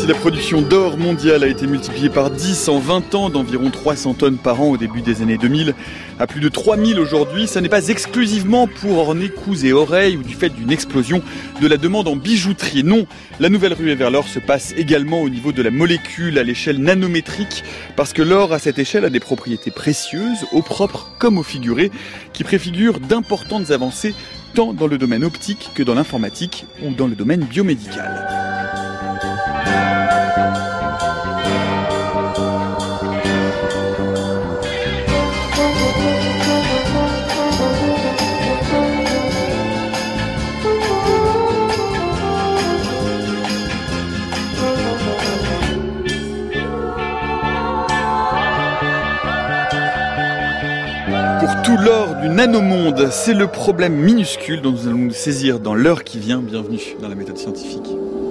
Si la production d'or mondiale a été multipliée par 10 en 20 ans, d'environ 300 tonnes par an au début des années 2000, à plus de 3000 aujourd'hui, ça n'est pas exclusivement pour orner cous et oreilles ou du fait d'une explosion de la demande en bijouterie. Non, la nouvelle ruée vers l'or se passe également au niveau de la molécule, à l'échelle nanométrique, parce que l'or à cette échelle a des propriétés précieuses, au propre comme au figuré, qui préfigurent d'importantes avancées tant dans le domaine optique que dans l'informatique ou dans le domaine biomédical. Pour tout l'or du nanomonde, c'est le problème minuscule dont nous allons nous saisir dans l'heure qui vient. Bienvenue dans la méthode scientifique.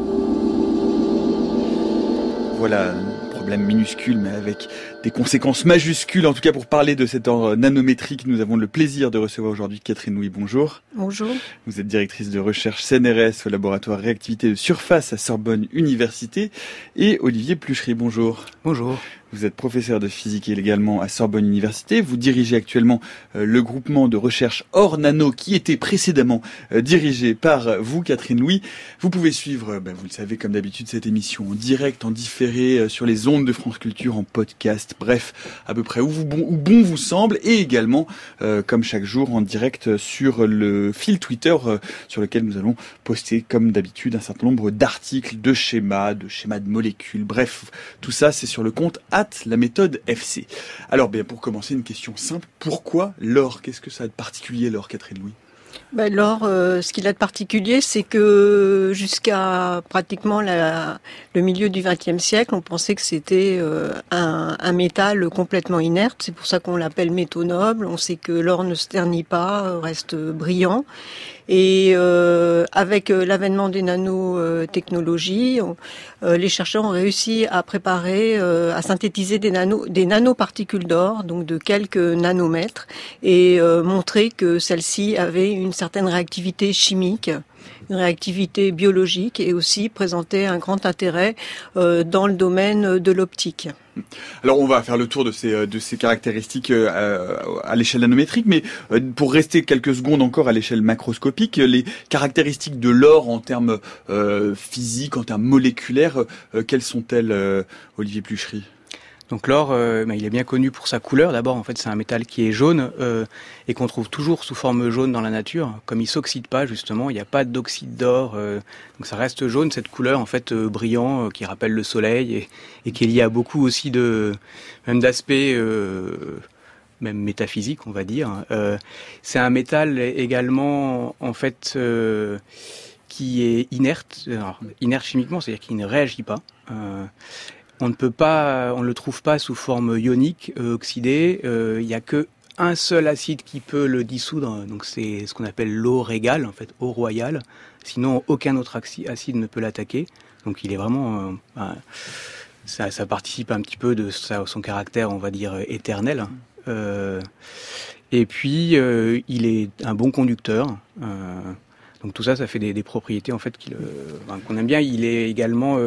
Voilà, un problème minuscule mais avec des conséquences majuscules. En tout cas, pour parler de cet or nanométrique, nous avons le plaisir de recevoir aujourd'hui Catherine Louis. Bonjour. Bonjour. Vous êtes directrice de recherche CNRS au laboratoire réactivité de surface à Sorbonne Université. Et Olivier Pluchery, bonjour. Bonjour. Vous êtes professeur de physique également à Sorbonne Université. Vous dirigez actuellement le groupement de recherche Or Nano qui était précédemment dirigé par vous, Catherine Louis. Vous pouvez suivre, vous le savez comme d'habitude, cette émission en direct, en différé, sur les ondes de France Culture, en podcast, bref, à peu près où bon vous semble. Et également, comme chaque jour, en direct sur le fil Twitter sur lequel nous allons poster comme d'habitude un certain nombre d'articles, de schémas de molécules. Bref, tout ça c'est sur le compte la méthode FC. Alors, pour commencer, une question simple. Pourquoi l'or ? Qu'est-ce que ça a de particulier, l'or, Catherine Louis ? L'or, ce qu'il a de particulier, c'est que jusqu'à pratiquement le milieu du XXe siècle, on pensait que c'était un métal complètement inerte. C'est pour ça qu'on l'appelle métaux nobles. On sait que l'or ne se ternit pas, reste brillant. Et avec l'avènement des nanotechnologies, les chercheurs ont réussi à préparer, à synthétiser des nanoparticules d'or, donc de quelques nanomètres, et montrer que celles-ci avaient une certaine réactivité chimique, une réactivité biologique, et aussi présentaient un grand intérêt dans le domaine de l'optique. Alors on va faire le tour de ces caractéristiques à l'échelle nanométrique, mais pour rester quelques secondes encore à l'échelle macroscopique, les caractéristiques de l'or en termes physiques, en termes moléculaires, quelles sont-elles, Olivier Pluchery ? Donc l'or, il est bien connu pour sa couleur. D'abord, en fait, c'est un métal qui est jaune et qu'on trouve toujours sous forme jaune dans la nature. Comme il s'oxyde pas, justement, il n'y a pas d'oxyde d'or, donc ça reste jaune, cette couleur en fait brillant qui rappelle le soleil et qui est liée à beaucoup aussi d'aspects même métaphysiques, on va dire. C'est un métal également en fait qui est inerte, inerte chimiquement, c'est-à-dire qu'il ne réagit pas. On ne le trouve pas sous forme ionique, oxydé. Il n'y a que un seul acide qui peut le dissoudre. Donc c'est ce qu'on appelle l'eau régale, en fait, eau royale. Sinon, aucun autre acide ne peut l'attaquer. Donc il est vraiment, ça participe un petit peu de son caractère, on va dire, éternel. Et puis il est un bon conducteur. Donc tout ça, ça fait des propriétés en fait qu'on aime bien. Il est également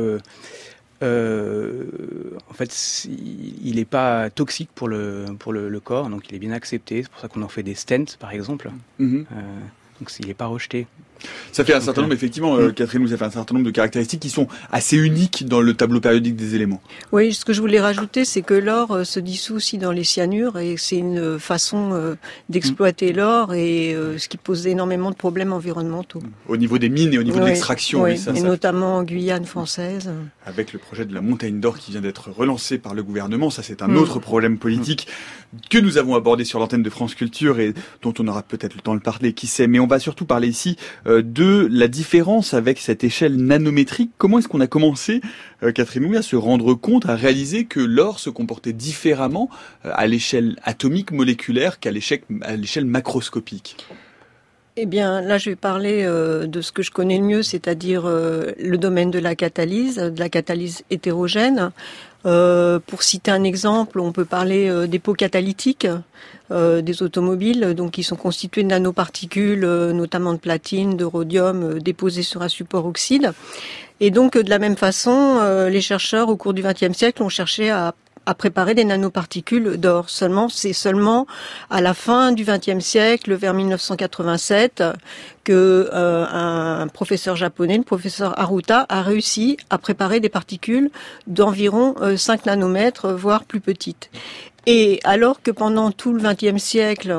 en fait, il n'est pas toxique pour le corps, donc il est bien accepté. C'est pour ça qu'on en fait des stents, par exemple. Donc il n'est pas rejeté. Ça fait un certain nombre, effectivement, Catherine, ça fait un certain nombre de caractéristiques qui sont assez uniques dans le tableau périodique des éléments. Oui, ce que je voulais rajouter, c'est que l'or se dissout aussi dans les cyanures et c'est une façon d'exploiter l'or et ce qui pose énormément de problèmes environnementaux. Au niveau des mines et au niveau de l'extraction. Oui, et notamment en Guyane française. Avec le projet de la montagne d'or qui vient d'être relancé par le gouvernement, ça c'est un autre problème politique que nous avons abordé sur l'antenne de France Culture et dont on aura peut-être le temps de parler, qui sait. Mais on va surtout parler ici de la différence avec cette échelle nanométrique. Comment est-ce qu'on a commencé, Catherine Louis, à se rendre compte, à réaliser que l'or se comportait différemment à l'échelle atomique, moléculaire, qu'à l'échelle macroscopique ? Eh bien, là, je vais parler de ce que je connais le mieux, c'est-à-dire le domaine de la catalyse hétérogène. Pour citer un exemple, on peut parler des pots catalytiques des automobiles, donc qui sont constitués de nanoparticules, notamment de platine, de rhodium, déposées sur un support oxyde. Et donc, de la même façon, les chercheurs, au cours du XXe siècle, ont cherché à préparer des nanoparticules d'or. C'est seulement à la fin du XXe siècle, vers 1987, que un professeur japonais, le professeur Haruta, a réussi à préparer des particules d'environ 5 nanomètres, voire plus petites. Et alors que pendant tout le XXe siècle,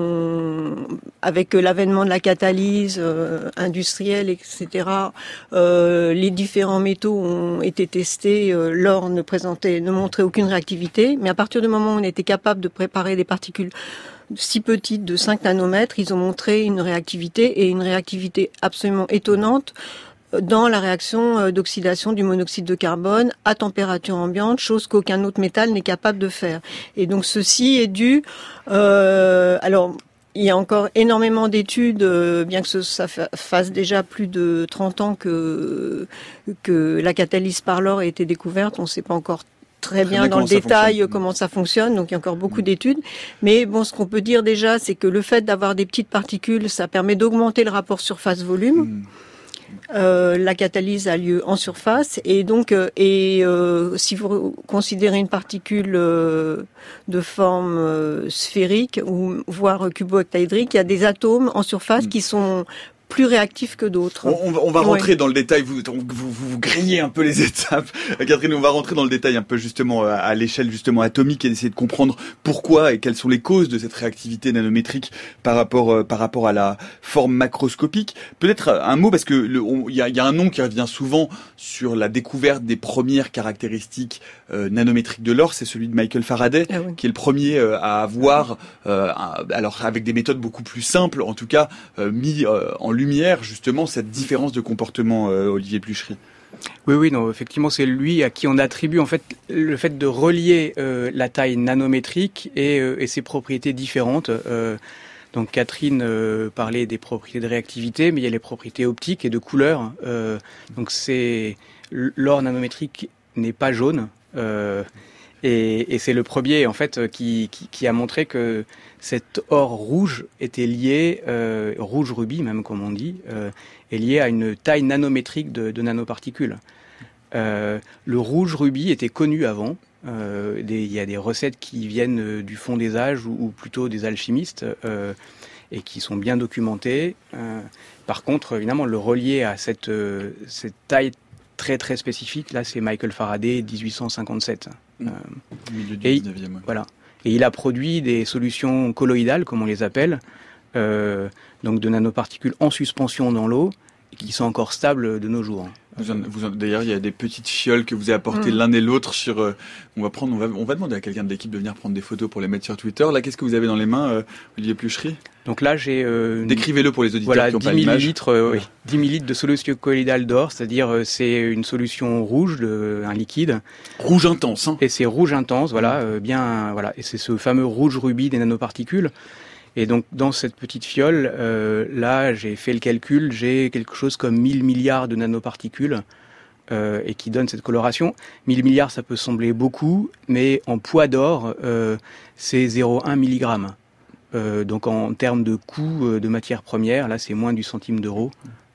avec l'avènement de la catalyse industrielle, etc., les différents métaux ont été testés. L'or ne montrait aucune réactivité. Mais à partir du moment où on était capable de préparer des particules si petites, de 5 nanomètres, ils ont montré une réactivité, et une réactivité absolument étonnante dans la réaction d'oxydation du monoxyde de carbone à température ambiante, chose qu'aucun autre métal n'est capable de faire. Et donc ceci est dû... alors, il y a encore énormément d'études, bien que ça fasse déjà plus de 30 ans que la catalyse par l'or a été découverte. On ne sait pas encore très bien dans le détail comment ça fonctionne, donc il y a encore beaucoup d'études. Mais bon, ce qu'on peut dire déjà, c'est que le fait d'avoir des petites particules, ça permet d'augmenter le rapport surface-volume. La catalyse a lieu en surface, et donc si vous considérez une particule de forme sphérique ou voire cubo-octaédrique, il y a des atomes en surface qui sont plus réactifs que d'autres. On va rentrer dans le détail, vous grillez un peu les étapes. Catherine, on va rentrer dans le détail un peu justement à l'échelle justement atomique, et essayer de comprendre pourquoi et quelles sont les causes de cette réactivité nanométrique par rapport à la forme macroscopique. Peut-être un mot, parce que il y a un nom qui revient souvent sur la découverte des premières caractéristiques nanométriques de l'or, c'est celui de Michael Faraday, qui est le premier à avoir, alors avec des méthodes beaucoup plus simples, en tout cas mis en lumière justement cette différence de comportement, Olivier Pluchery. Oui, non, effectivement, c'est lui à qui on attribue en fait le fait de relier la taille nanométrique et ses propriétés différentes. Donc Catherine parlait des propriétés de réactivité, mais il y a les propriétés optiques et de couleur. Donc l'or nanométrique n'est pas jaune. Et c'est le premier en fait qui a montré que cet or rouge était lié, rouge rubis même comme on dit, est lié à une taille nanométrique de nanoparticules. Le rouge rubis était connu avant. Il y a des recettes qui viennent du fond des âges ou plutôt des alchimistes et qui sont bien documentées. Par contre, évidemment, le relier à cette taille très très spécifique, là c'est Michael Faraday, 1857. Milieu du 19e. Voilà. Et il a produit des solutions colloïdales, comme on les appelle, donc de nanoparticules en suspension dans l'eau, qui sont encore stables de nos jours. D'ailleurs, il y a des petites fioles que vous avez apportées l'un et l'autre sur. On va demander à quelqu'un de l'équipe de venir prendre des photos pour les mettre sur Twitter. Là, qu'est-ce que vous avez dans les mains, Olivier Pluchery ? Donc là, j'ai... Décrivez-le pour les auditeurs qui n'ont pas l'image. 10 millilitres de solution colloïdale d'or, c'est-à-dire c'est une solution rouge, un liquide. Rouge intense, hein. Et c'est rouge intense, bien, voilà. Et c'est ce fameux rouge rubis des nanoparticules. Et donc, dans cette petite fiole, là, j'ai fait le calcul, j'ai quelque chose comme 1000 milliards de nanoparticules et qui donne cette coloration. 1000 milliards, ça peut sembler beaucoup, mais en poids d'or, c'est 0,1 milligramme. Donc, en termes de coût de matière première, là, c'est moins du centime d'euro.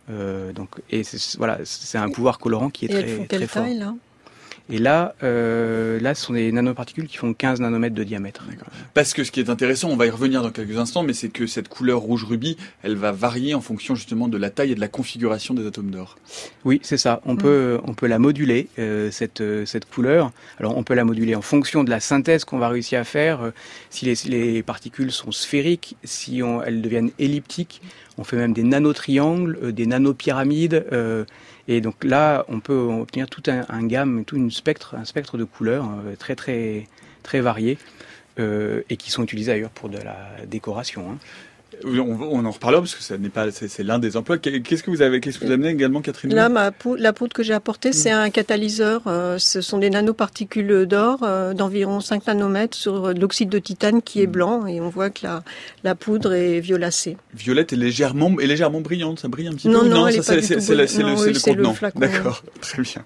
C'est un pouvoir colorant qui est très fort. Taille, là ? Et là, ce sont des nanoparticules qui font 15 nanomètres de diamètre. Parce que ce qui est intéressant, on va y revenir dans quelques instants, mais c'est que cette couleur rouge rubis, elle va varier en fonction justement de la taille et de la configuration des atomes d'or. Oui, c'est ça. On peut la moduler, cette couleur. Alors, on peut la moduler en fonction de la synthèse qu'on va réussir à faire. Si les particules sont sphériques, si elles deviennent elliptiques, on fait même des nanotriangles, des nanopyramides. Et donc là, on peut obtenir tout un gamme, un spectre de couleurs très très très variés et qui sont utilisés d'ailleurs pour de la décoration. Hein. On en reparlera parce que c'est l'un des emplois. Qu'est-ce que vous amenez également, Catherine ? Là, la poudre que j'ai apportée, c'est un catalyseur. Ce sont des nanoparticules d'or d'environ 5 nanomètres sur de l'oxyde de titane qui est blanc, et on voit que la poudre est violacée. Violette et légèrement brillante, ça brille un petit peu. Non, elle ça, est pas du tout c'est le contenant. Le flacon. D'accord, très bien.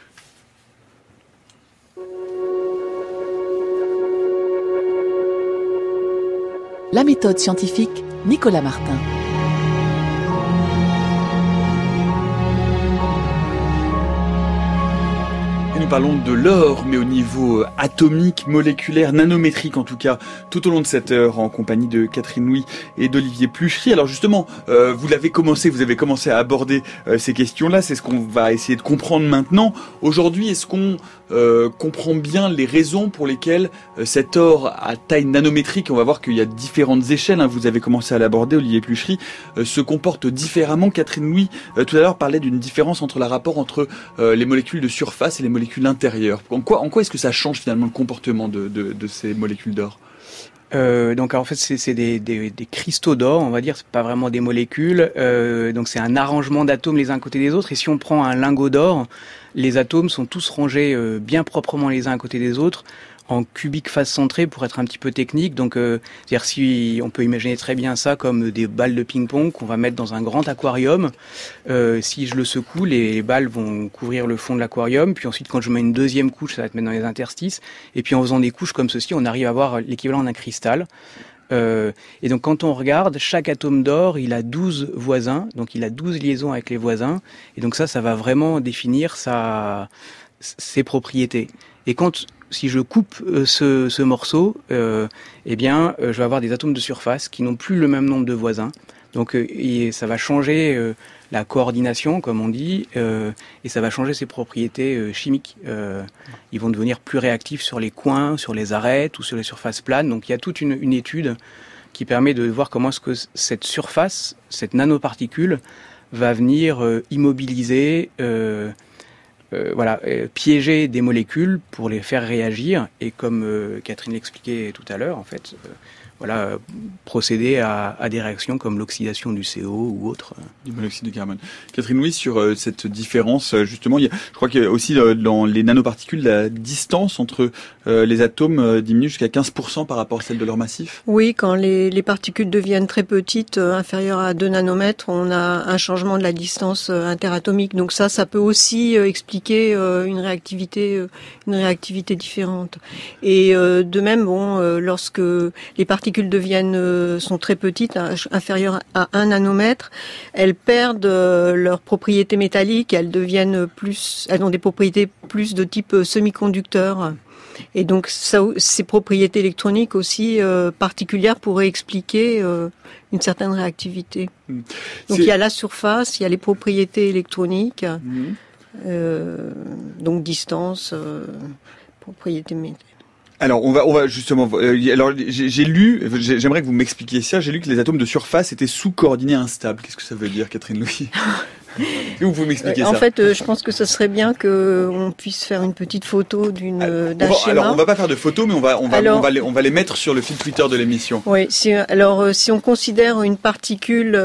La méthode scientifique, Nicolas Martin. nous parlons de l'or, mais au niveau atomique, moléculaire, nanométrique en tout cas, tout au long de cette heure, en compagnie de Catherine Louis et d'Olivier Pluchery. Alors justement, vous avez commencé à aborder ces questions-là, c'est ce qu'on va essayer de comprendre maintenant. Aujourd'hui, est-ce qu'on comprend bien les raisons pour lesquelles cet or à taille nanométrique, on va voir qu'il y a différentes échelles, hein, vous avez commencé à l'aborder, Olivier Pluchery, se comporte différemment. Catherine Louis, tout à l'heure, parlait d'une différence entre le rapport entre les molécules de surface et les molécules intérieures. En quoi est-ce que ça change finalement le comportement de ces molécules d'or ? Donc en fait c'est des cristaux d'or, on va dire, c'est pas vraiment des molécules. Donc c'est un arrangement d'atomes les uns à côté des autres. Et si on prend un lingot d'or, les atomes sont tous rangés bien proprement les uns à côté des autres, en cubiques face centrée pour être un petit peu technique. Donc, c'est-à-dire si on peut imaginer très bien ça comme des balles de ping-pong qu'on va mettre dans un grand aquarium. Si je le secoue, les balles vont couvrir le fond de l'aquarium. Puis ensuite, quand je mets une deuxième couche, ça va être mettre dans les interstices. Et puis en faisant des couches comme ceci, on arrive à avoir l'équivalent d'un cristal. Et donc quand on regarde, chaque atome d'or, il a 12 voisins. Donc il a 12 liaisons avec les voisins. Et donc ça va vraiment définir ses propriétés. Et si je coupe ce morceau, je vais avoir des atomes de surface qui n'ont plus le même nombre de voisins. Donc ça va changer la coordination, comme on dit, et ça va changer ses propriétés chimiques. Ils vont devenir plus réactifs sur les coins, sur les arêtes ou sur les surfaces planes. Donc il y a toute une étude qui permet de voir comment est-ce que cette surface, cette nanoparticule, va venir immobiliser... piéger des molécules pour les faire réagir et comme Catherine l'expliquait tout à l'heure, en fait, procéder à des réactions comme l'oxydation du CO ou autre. Du monoxyde de carbone. Catherine Louis, sur cette différence, justement, je crois qu'il y a aussi dans les nanoparticules, la distance entre les atomes diminue jusqu'à 15% par rapport à celle de leur massif. Oui, quand les particules deviennent très petites, inférieures à 2 nanomètres, on a un changement de la distance interatomique. Donc ça peut aussi expliquer une réactivité différente. Et de même, lorsque les particules sont très petites, inférieures à 1 nanomètre, elles perdent leurs propriétés métalliques, elles ont des propriétés plus de type semi-conducteur. Et donc ces propriétés électroniques aussi particulières pourraient expliquer une certaine réactivité. Donc il y a la surface, il y a les propriétés électroniques, donc distance, propriétés métalliques. Alors on va justement. Alors j'ai lu, j'aimerais que vous m'expliquiez ça. J'ai lu que les atomes de surface étaient sous coordonnées instables. Qu'est-ce que ça veut dire, Catherine Louis ? Vous pouvez m'expliquer ça ? En fait, je pense que ce serait bien qu'on puisse faire une petite photo d'un schéma. Alors on va pas faire de photos, mais on va les mettre sur le fil Twitter de l'émission. Oui. Si on considère une particule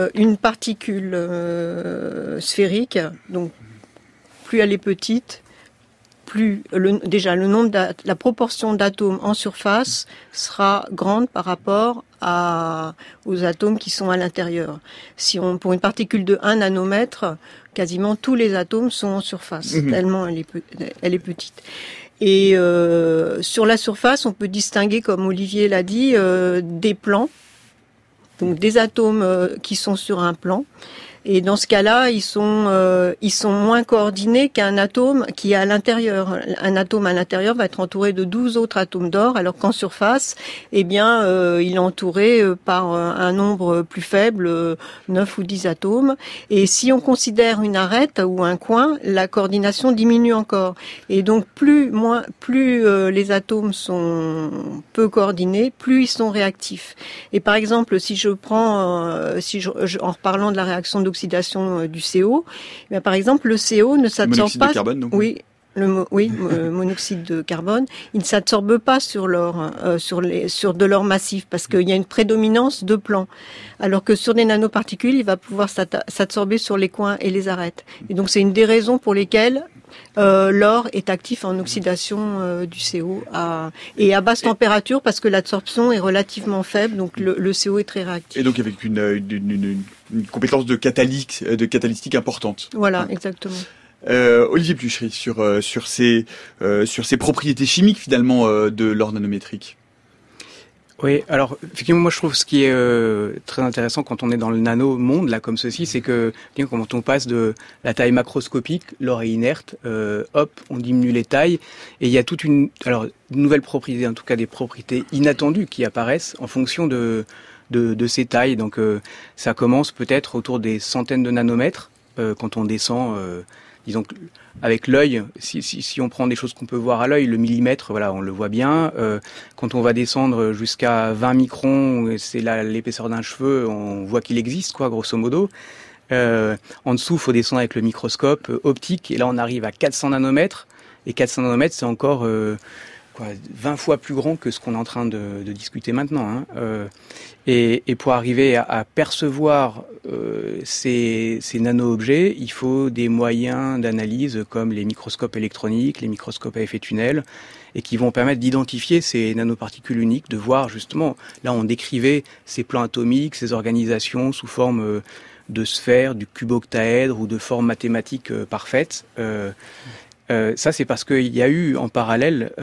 sphérique, donc plus elle est petite, plus la proportion d'atomes en surface sera grande par rapport aux atomes qui sont à l'intérieur. Pour une particule de 1 nanomètre, quasiment tous les atomes sont en surface, tellement elle est petite. Et sur la surface, on peut distinguer, comme Olivier l'a dit, des plans, donc des atomes qui sont sur un plan. Et dans ce cas-là, ils sont moins coordonnés qu'un atome qui est à l'intérieur. Un atome à l'intérieur va être entouré de 12 autres atomes d'or, alors qu'en surface, il est entouré par un nombre plus faible, 9 ou 10 atomes. Et si on considère une arête ou un coin, la coordination diminue encore. Et donc plus les atomes sont peu coordonnés, plus ils sont réactifs. Et par exemple, si je prends, en reparlant de la réaction d'oxydation du CO, par exemple, le CO ne s'absorbe pas. Monoxyde de carbone, donc. Oui, monoxyde de carbone, il ne s'absorbe pas sur de l'or massif parce qu'il y a une prédominance de plans. Alors que sur des nanoparticules, il va pouvoir s'absorber sur les coins et les arêtes. Et donc c'est une des raisons pour lesquelles l'or est actif en oxydation du CO et à basse température parce que l'absorption est relativement faible, donc le CO est très réactif. Et donc avec une compétence de catalytique importante. Voilà, exactement. Olivier Pluchery, sur ces propriétés chimiques finalement de l'or nanométrique. Oui, alors effectivement, moi je trouve ce qui est très intéressant quand on est dans le nano-monde, là, comme ceci, c'est que quand on passe de la taille macroscopique, l'or est inerte, on diminue les tailles, et il y a toute une nouvelle propriété, en tout cas des propriétés inattendues qui apparaissent en fonction de ces tailles. Donc ça commence peut-être autour des centaines de nanomètres, quand on descend... disons que avec l'œil, si on prend des choses qu'on peut voir à l'œil, le millimètre, voilà, on le voit bien. Quand on va descendre jusqu'à 20 microns, c'est l'épaisseur d'un cheveu, on voit qu'il existe, quoi, grosso modo. En dessous, il faut descendre avec le microscope optique, et là, on arrive à 400 nanomètres. Et 400 nanomètres, c'est encore 20 fois plus grand que ce qu'on est en train de discuter maintenant. Hein. Et pour arriver à percevoir ces nano-objets, il faut des moyens d'analyse comme les microscopes électroniques, les microscopes à effet tunnel, et qui vont permettre d'identifier ces nanoparticules uniques, de voir justement, là on décrivait ces plans atomiques, ces organisations sous forme de sphères, du cuboctaèdre ou de formes mathématiques parfaites. Ça, c'est parce qu'il y a eu en parallèle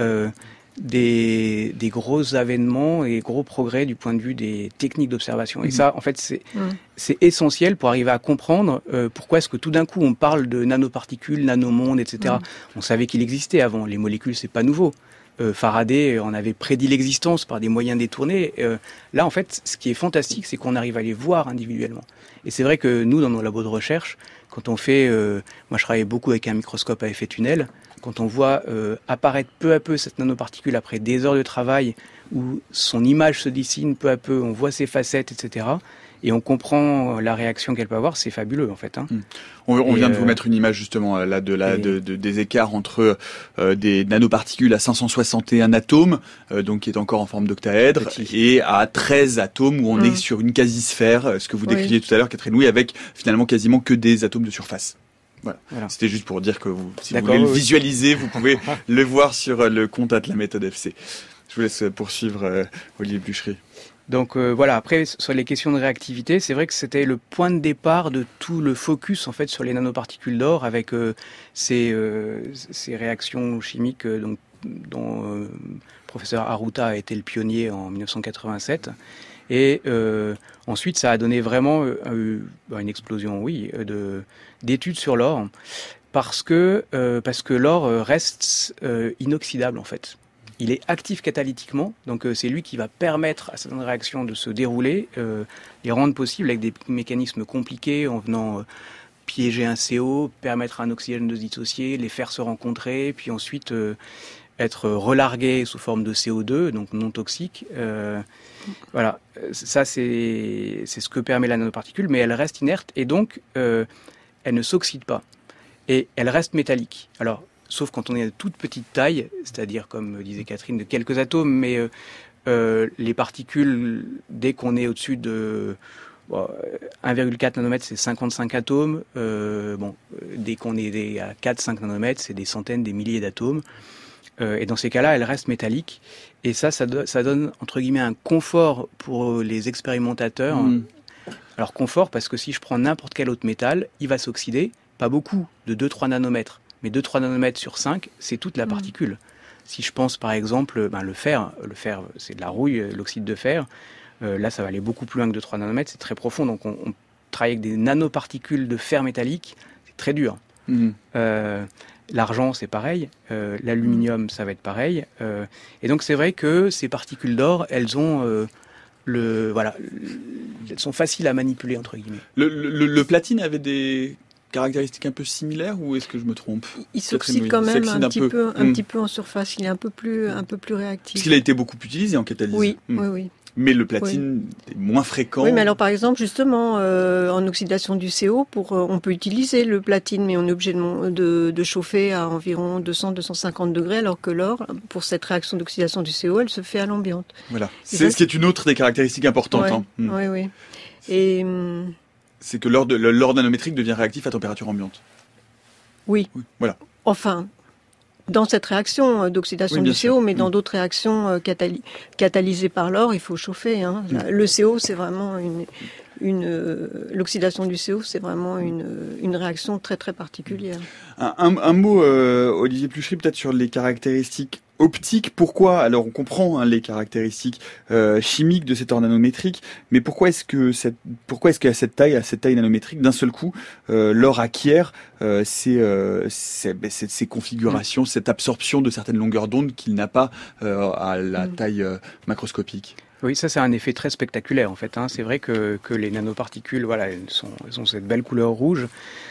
des gros avènements et gros progrès du point de vue des techniques d'observation. Et ça, en fait, c'est essentiel pour arriver à comprendre pourquoi est-ce que tout d'un coup on parle de nanoparticules, nanomondes, etc. On savait qu'il existait avant. Les molécules, c'est pas nouveau. Faraday en avait prédit l'existence par des moyens détournés. Là, en fait, ce qui est fantastique, c'est qu'on arrive à les voir individuellement. Et c'est vrai que nous, dans nos labos de recherche, quand on fait... moi, je travaille beaucoup avec un microscope à effet tunnel. Quand on voit apparaître peu à peu cette nanoparticule après des heures de travail, où son image se dessine peu à peu, on voit ses facettes, etc., et on comprend la réaction qu'elle peut avoir, c'est fabuleux en fait. Hein. On vient de vous mettre une image justement là des écarts entre des nanoparticules à 561 atomes, donc qui est encore en forme d'octaèdre, et à 13 atomes où on est sur une quasi-sphère, ce que vous décriviez tout à l'heure, Catherine Louis, avec finalement quasiment que des atomes de surface. Voilà. C'était juste pour dire que si vous voulez le visualiser, vous pouvez le voir sur le compte @laméthode_FC. Je vous laisse poursuivre, Olivier Pluchery. Donc voilà, après, sur les questions de réactivité, c'est vrai que c'était le point de départ de tout le focus en fait sur les nanoparticules d'or avec ces réactions chimiques dont le professeur Haruta a été le pionnier en 1987. Et ensuite, ça a donné vraiment une explosion, d'études sur l'or, parce que l'or reste inoxydable en fait. Il est actif catalytiquement, donc c'est lui qui va permettre à certaines réactions de se dérouler, les rendre possibles avec des mécanismes compliqués en venant piéger un CO, permettre à un oxygène de se dissocier, les faire se rencontrer, puis ensuite être relargué sous forme de CO2, donc non toxique. Voilà, ça c'est ce que permet la nanoparticule, mais elle reste inerte et donc elle ne s'oxyde pas. Et elle reste métallique. Alors, sauf quand on est de toute petite taille, c'est-à-dire, comme disait Catherine, de quelques atomes, mais les particules, dès qu'on est au-dessus de 1,4 nanomètres, c'est 55 atomes. Dès qu'on est à 4-5 nanomètres, c'est des centaines, des milliers d'atomes. Et dans ces cas-là, elle reste métallique. Et ça donne, entre guillemets, un confort pour les expérimentateurs. Alors, confort, parce que si je prends n'importe quel autre métal, il va s'oxyder, pas beaucoup, de 2-3 nanomètres. Mais 2-3 nanomètres sur 5, c'est toute la particule. Si je pense par exemple, le fer c'est de la rouille, l'oxyde de fer, là ça va aller beaucoup plus loin que 2-3 nanomètres, c'est très profond, donc on travaille avec des nanoparticules de fer métallique, c'est très dur. L'argent c'est pareil, l'aluminium ça va être pareil, et donc c'est vrai que ces particules d'or, elles ont... elles sont faciles à manipuler entre guillemets. Le platine avait des caractéristiques un peu similaires ou est-ce que je me trompe? Il s'oxyde quand même un petit peu en surface, il est un peu plus réactif. Parce qu'il a été beaucoup utilisé en catalyse. Oui. Mais le platine est moins fréquent. Oui, mais alors par exemple, justement, en oxydation du CO, on peut utiliser le platine, mais on est obligé de chauffer à environ 200-250 degrés, alors que l'or, pour cette réaction d'oxydation du CO, elle se fait à l'ambiance. Voilà. C'est ce qui est une autre des caractéristiques importantes. Oui. Et c'est que l'or nanométrique devient réactif à température ambiante. Oui. Voilà. Enfin, dans cette réaction d'oxydation du CO, mais dans d'autres réactions catalysées par l'or, il faut chauffer. Hein. Le CO, c'est vraiment l'oxydation du CO, c'est vraiment une réaction très très particulière. Un mot, Olivier Pluchery, peut-être sur les caractéristiques optique. Pourquoi? Alors on comprend les caractéristiques chimiques de cet or nanométrique, mais pourquoi est-ce qu'à cette taille nanométrique, d'un seul coup, l'or acquiert ces configurations, cette absorption de certaines longueurs d'onde qu'il n'a pas à la taille macroscopique? Oui, ça c'est un effet très spectaculaire en fait. C'est vrai que les nanoparticules, voilà, elles ont cette belle couleur rouge.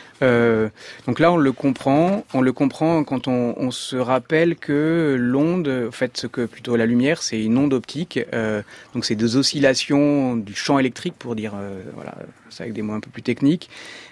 Donc là, on le comprend quand on se rappelle que l'onde, en fait, plutôt la lumière, c'est une onde optique. Donc c'est des oscillations du champ électrique, pour dire, voilà, ça avec des mots un peu plus techniques,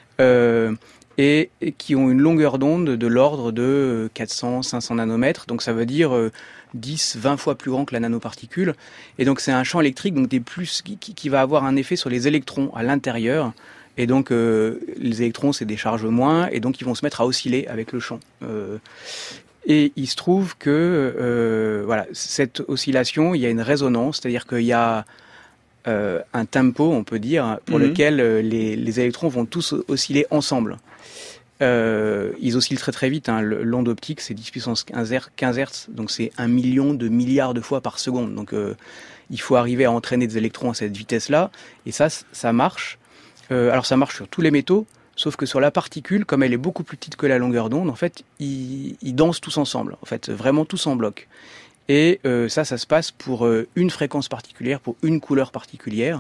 et qui ont une longueur d'onde de l'ordre de 400-500 nanomètres. Donc ça veut dire 10-20 fois plus grand que la nanoparticule. Et donc c'est un champ électrique donc qui va avoir un effet sur les électrons à l'intérieur. Et donc les électrons, c'est des charges moins, et donc ils vont se mettre à osciller avec le champ. Et il se trouve que voilà, cette oscillation, il y a une résonance, c'est-à-dire qu'il y a un tempo, on peut dire, pour lequel les électrons vont tous osciller ensemble. Ils oscillent très très vite. L'onde optique, c'est 10 puissance 15 Hz, donc c'est 1 million de milliards de fois par seconde. Donc il faut arriver à entraîner des électrons à cette vitesse-là, et ça marche. Alors ça marche sur tous les métaux, sauf que sur la particule, comme elle est beaucoup plus petite que la longueur d'onde, en fait, ils dansent tous ensemble, en fait, vraiment tous en bloc. Et ça se passe pour une fréquence particulière, pour une couleur particulière.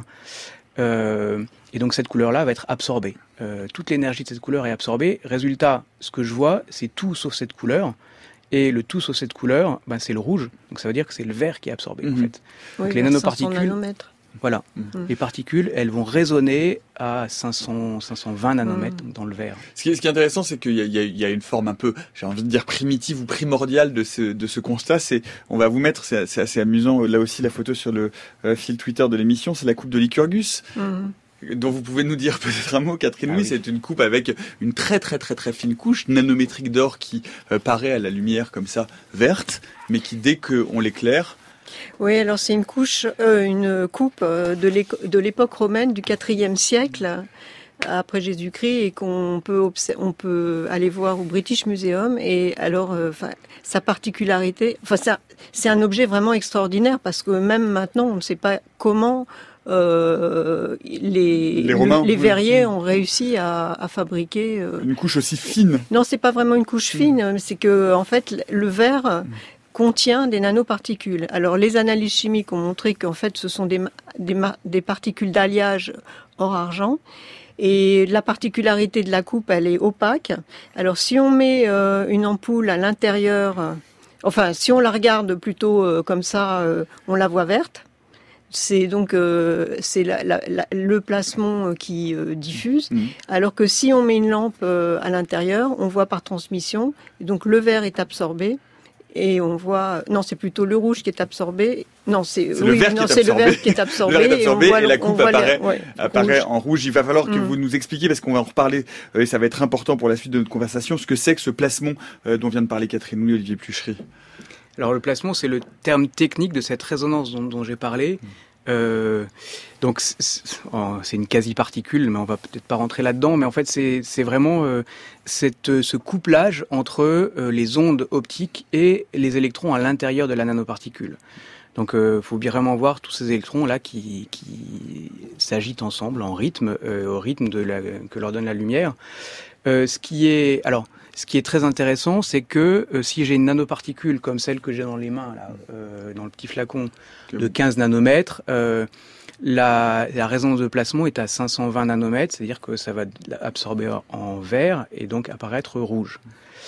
Et donc cette couleur-là va être absorbée. Toute l'énergie de cette couleur est absorbée. Résultat, ce que je vois, c'est tout sauf cette couleur. Et le tout sauf cette couleur, c'est le rouge. Donc ça veut dire que c'est le vert qui est absorbé, en fait. Oui, donc les nanoparticules. Voilà. Les particules, elles vont résonner à 520 nanomètres dans le verre. Ce qui est intéressant, c'est qu'il y a une forme un peu, j'ai envie de dire primitive ou primordiale de ce constat. On va vous mettre, c'est assez amusant, là aussi la photo sur le fil Twitter de l'émission, c'est la coupe de Lycurgus. Dont vous pouvez nous dire peut-être un mot, Catherine. Oui, c'est une coupe avec une très très très très fine couche nanométrique d'or qui paraît à la lumière comme ça verte, mais qui dès qu'on l'éclaire. Oui, alors c'est une coupe de l'époque romaine du IVe siècle après Jésus-Christ, et on peut aller voir au British Museum. Et alors, sa particularité, c'est un objet vraiment extraordinaire, parce que même maintenant, on ne sait pas comment les verriers ont réussi à fabriquer une couche aussi fine. Non, c'est pas vraiment une couche fine, c'est que en fait le verre contient des nanoparticules. Alors les analyses chimiques ont montré qu'en fait ce sont des particules d'alliage or-argent. Et la particularité de la coupe, elle est opaque. Alors si on met une ampoule à l'intérieur, si on la regarde plutôt comme ça, on la voit verte. C'est donc le plasmon qui diffuse, alors que si on met une lampe à l'intérieur, on voit par transmission. Et donc le vert est absorbé. Et on voit, non, c'est plutôt le rouge qui est absorbé. Non, c'est le vert qui est absorbé. Le vert est absorbé et la coupe apparaît en rouge. Il va falloir que vous nous expliquiez, parce qu'on va en reparler, et ça va être important pour la suite de notre conversation, ce que c'est que ce plasmon dont vient de parler Catherine Louis, Olivier Pluchery. Alors le plasmon, c'est le terme technique de cette résonance dont j'ai parlé. Donc c'est une quasi-particule, mais on va peut-être pas rentrer là-dedans. Mais en fait, c'est vraiment ce couplage entre les ondes optiques et les électrons à l'intérieur de la nanoparticule. Donc faut bien vraiment voir tous ces électrons là qui s'agitent ensemble en rythme, au rythme que leur donne la lumière. Ce qui est très intéressant, c'est que si j'ai une nanoparticule comme celle que j'ai dans les mains, là, dans le petit flacon de 15 nanomètres, la résonance de plasmon est à 520 nanomètres, c'est-à-dire que ça va absorber en vert et donc apparaître rouge.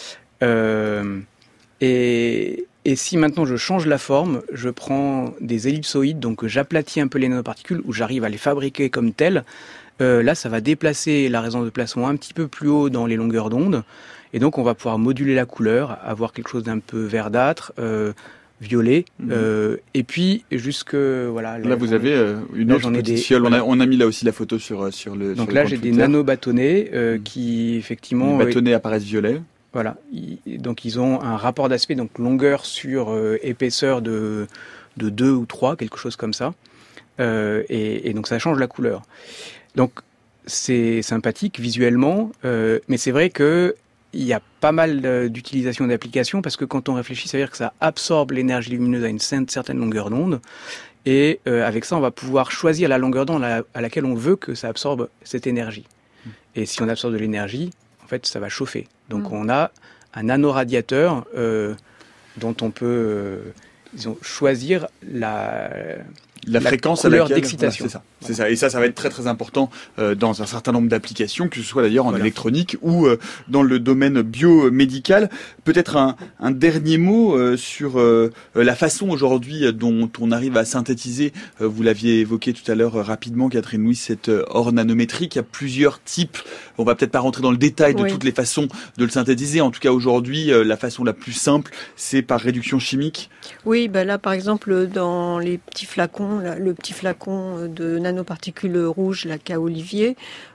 Et si maintenant je change la forme, je prends des ellipsoïdes, donc j'aplatis un peu les nanoparticules, ou j'arrive à les fabriquer comme telles, là ça va déplacer la résonance de plasmon un petit peu plus haut dans les longueurs d'onde. Et donc on va pouvoir moduler la couleur, avoir quelque chose d'un peu verdâtre, violet, et puis jusque voilà. Là vous avez une autre petite fiole. Voilà. On a mis là aussi la photo sur le. Donc là j'ai des nanobâtonnets qui effectivement. Les bâtonnets apparaissent violets. Voilà. Donc ils ont un rapport d'aspect, donc longueur sur épaisseur de 2 ou 3, quelque chose comme ça. Et donc ça change la couleur. Donc c'est sympathique visuellement, mais c'est vrai que il y a pas mal d'utilisations d'applications parce que quand on réfléchit, ça veut dire que ça absorbe l'énergie lumineuse à une certaine longueur d'onde. Et avec ça, on va pouvoir choisir la longueur d'onde à laquelle on veut que ça absorbe cette énergie. Et si on absorbe de l'énergie, en fait, ça va chauffer. Donc on a un nanoradiateur dont on peut choisir la fréquence couleur à laquelle, d'excitation. Voilà, c'est ça. Et ça va être très très important dans un certain nombre d'applications, que ce soit d'ailleurs en électronique ou dans le domaine biomédical. Peut-être un dernier mot sur la façon aujourd'hui dont on arrive à synthétiser. Vous l'aviez évoqué tout à l'heure rapidement, Catherine Louis, cette or nanométrique. Il y a plusieurs types. On va peut-être pas rentrer dans le détail de toutes les façons de le synthétiser. En tout cas, aujourd'hui, la façon la plus simple, c'est par réduction chimique. Oui, là, par exemple, dans les petits flacons, le petit flacon de nanoparticules rouges qu'a Olivier,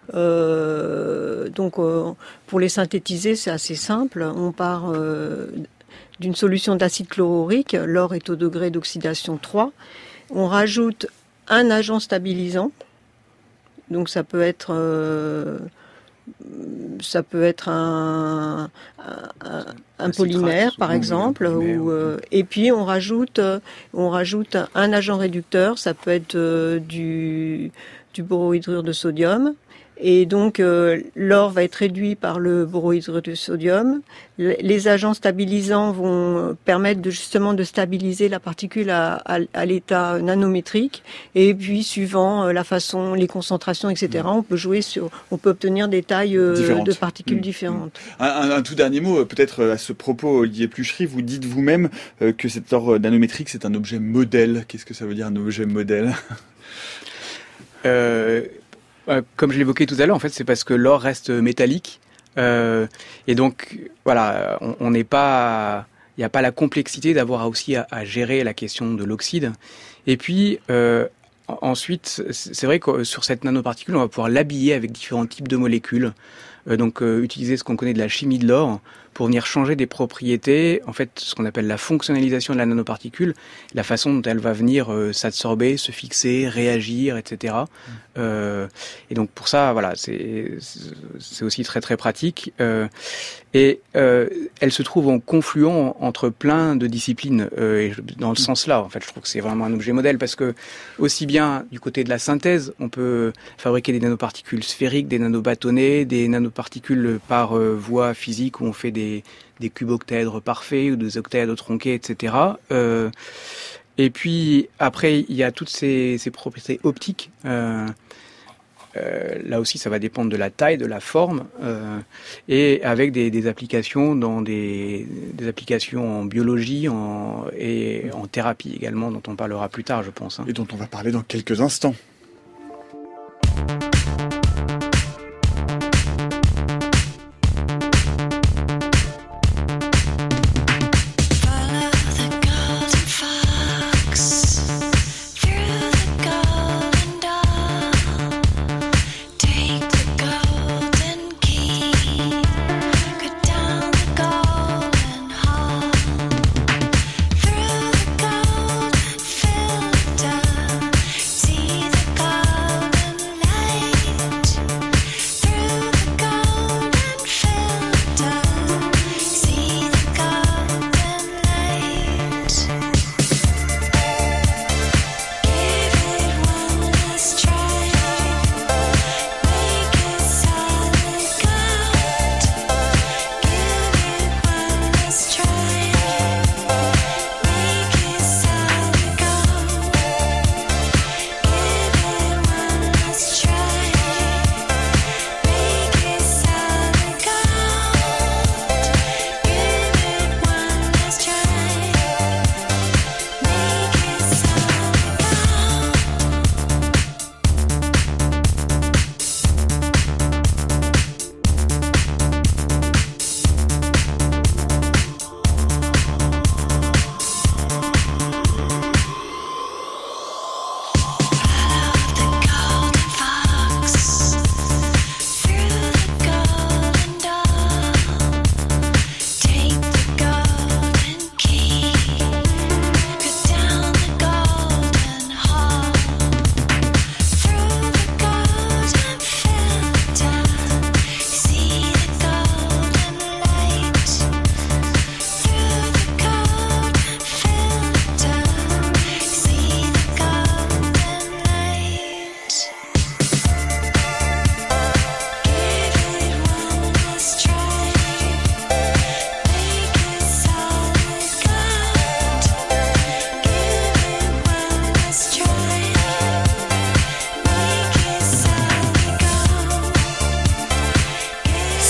pour les synthétiser, c'est assez simple. On part d'une solution d'acide chlorhydrique. L'or est au degré d'oxydation 3. On rajoute un agent stabilisant. Donc ça peut être un polymère, par exemple, et puis on rajoute un agent réducteur. Ça peut être du borohydrure de sodium. Et donc l'or va être réduit par le borohydrure de sodium. Les agents stabilisants vont permettre justement de stabiliser la particule à l'état nanométrique. Et puis suivant la façon, les concentrations, etc., on peut obtenir des tailles de particules différentes. Un tout dernier mot, peut-être à ce propos, Olivier Pluchery, vous dites vous-même que cet or nanométrique, c'est un objet modèle. Qu'est-ce que ça veut dire, un objet modèle ? Comme je l'évoquais tout à l'heure, en fait, c'est parce que l'or reste métallique. Et donc, voilà, on n'est pas... Il n'y a pas la complexité d'avoir aussi à gérer la question de l'oxyde. Et puis, ensuite, c'est vrai que sur cette nanoparticule, on va pouvoir l'habiller avec différents types de molécules. Donc, utiliser ce qu'on connaît de la chimie de l'or pour venir changer des propriétés, en fait, ce qu'on appelle la fonctionnalisation de la nanoparticule, la façon dont elle va venir s'absorber, se fixer, réagir, etc. Et donc pour ça, voilà, c'est aussi très très pratique. Elle se trouve en confluent entre plein de disciplines. Et dans le sens-là, en fait, je trouve que c'est vraiment un objet modèle parce que aussi bien du côté de la synthèse, on peut fabriquer des nanoparticules sphériques, des nanobâtonnets, des nanoparticules par voie physique où on fait des cuboctaèdres parfaits ou des octaèdres tronqués, etc. Et puis après, il y a toutes ces propriétés optiques. Là aussi, ça va dépendre de la taille, de la forme, et avec des applications dans des applications en biologie et en thérapie également, dont on parlera plus tard, je pense. Et dont on va parler dans quelques instants. See the golden light.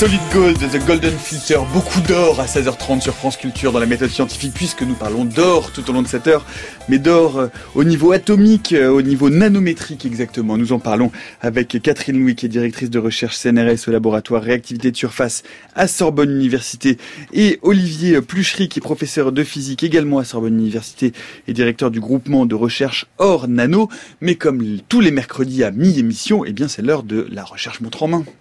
Solid Gold, The Golden Filter, beaucoup d'or à 16h30 sur France Culture dans la méthode scientifique, puisque nous parlons d'or tout au long de cette heure, mais d'or au niveau atomique, au niveau nanométrique exactement. Nous en parlons avec Catherine Louis, qui est directrice de recherche CNRS au laboratoire réactivité de surface à Sorbonne Université, et Olivier Pluchery, qui est professeur de physique également à Sorbonne Université et directeur du groupement de recherche Or Nano. Mais comme tous les mercredis à mi-émission, eh bien c'est l'heure de la recherche montre en main.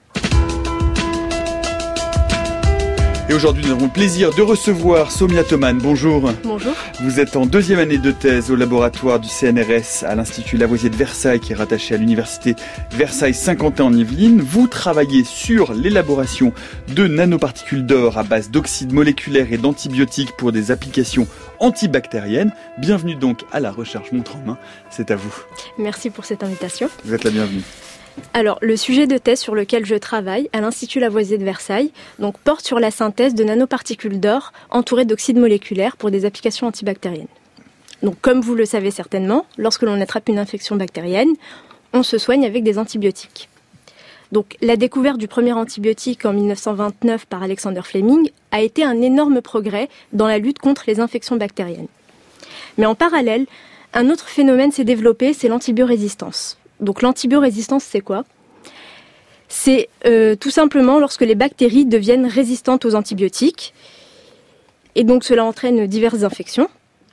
Et aujourd'hui, nous avons le plaisir de recevoir Soumya Thoman. Bonjour. Bonjour. Vous êtes en deuxième année de thèse au laboratoire du CNRS à l'Institut Lavoisier de Versailles, qui est rattaché à l'université Versailles-Saint-Quentin en Yvelines. Vous travaillez sur l'élaboration de nanoparticules d'or à base d'oxydes moléculaires et d'antibiotiques pour des applications antibactériennes. Bienvenue donc à la recherche montre en main. C'est à vous. Merci pour cette invitation. Vous êtes la bienvenue. Alors, le sujet de thèse sur lequel je travaille à l'Institut Lavoisier de Versailles porte sur la synthèse de nanoparticules d'or entourées d'oxydes moléculaires pour des applications antibactériennes. Donc, comme vous le savez certainement, lorsque l'on attrape une infection bactérienne, on se soigne avec des antibiotiques. Donc, la découverte du premier antibiotique en 1929 par Alexander Fleming a été un énorme progrès dans la lutte contre les infections bactériennes. Mais en parallèle, un autre phénomène s'est développé, c'est l'antibiorésistance. Donc l'antibiorésistance, c'est quoi ? C'est tout simplement lorsque les bactéries deviennent résistantes aux antibiotiques. Et donc cela entraîne diverses infections.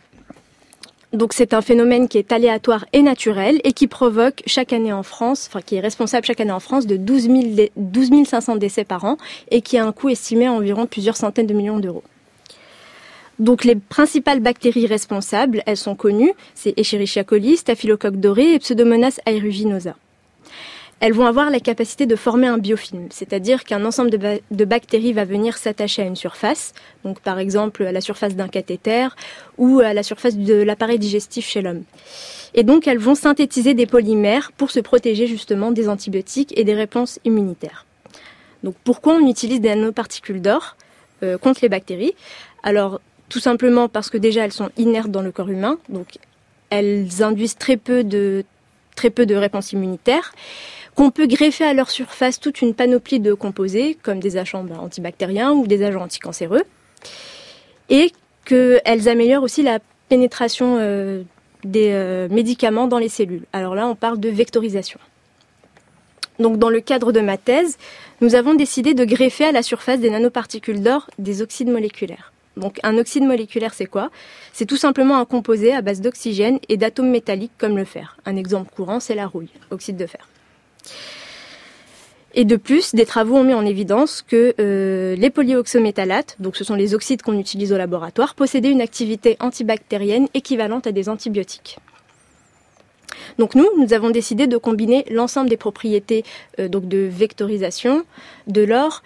Donc c'est un phénomène qui est aléatoire et naturel et qui provoque chaque année en France, qui est responsable chaque année en France de 12 500 décès par an et qui a un coût estimé à environ plusieurs centaines de millions d'euros. Donc les principales bactéries responsables, elles sont connues, c'est Escherichia coli, Staphylocoque doré et Pseudomonas aeruginosa. Elles vont avoir la capacité de former un biofilm, c'est-à-dire qu'un ensemble de bactéries va venir s'attacher à une surface, donc par exemple à la surface d'un cathéter ou à la surface de l'appareil digestif chez l'homme. Et donc elles vont synthétiser des polymères pour se protéger justement des antibiotiques et des réponses immunitaires. Donc pourquoi on utilise des nanoparticules d'or contre les bactéries ? Alors tout simplement parce que déjà elles sont inertes dans le corps humain, donc elles induisent très peu de réponses immunitaires, qu'on peut greffer à leur surface toute une panoplie de composés, comme des agents antibactériens ou des agents anticancéreux, et qu'elles améliorent aussi la pénétration des médicaments dans les cellules. Alors là, on parle de vectorisation. Donc dans le cadre de ma thèse, nous avons décidé de greffer à la surface des nanoparticules d'or des oxydes moléculaires. Donc un oxyde moléculaire, c'est quoi ? C'est tout simplement un composé à base d'oxygène et d'atomes métalliques comme le fer. Un exemple courant, c'est la rouille, oxyde de fer. Et de plus, des travaux ont mis en évidence que les polyoxométallates, donc ce sont les oxydes qu'on utilise au laboratoire, possédaient une activité antibactérienne équivalente à des antibiotiques. Donc nous avons décidé de combiner l'ensemble des propriétés de vectorisation de l'or,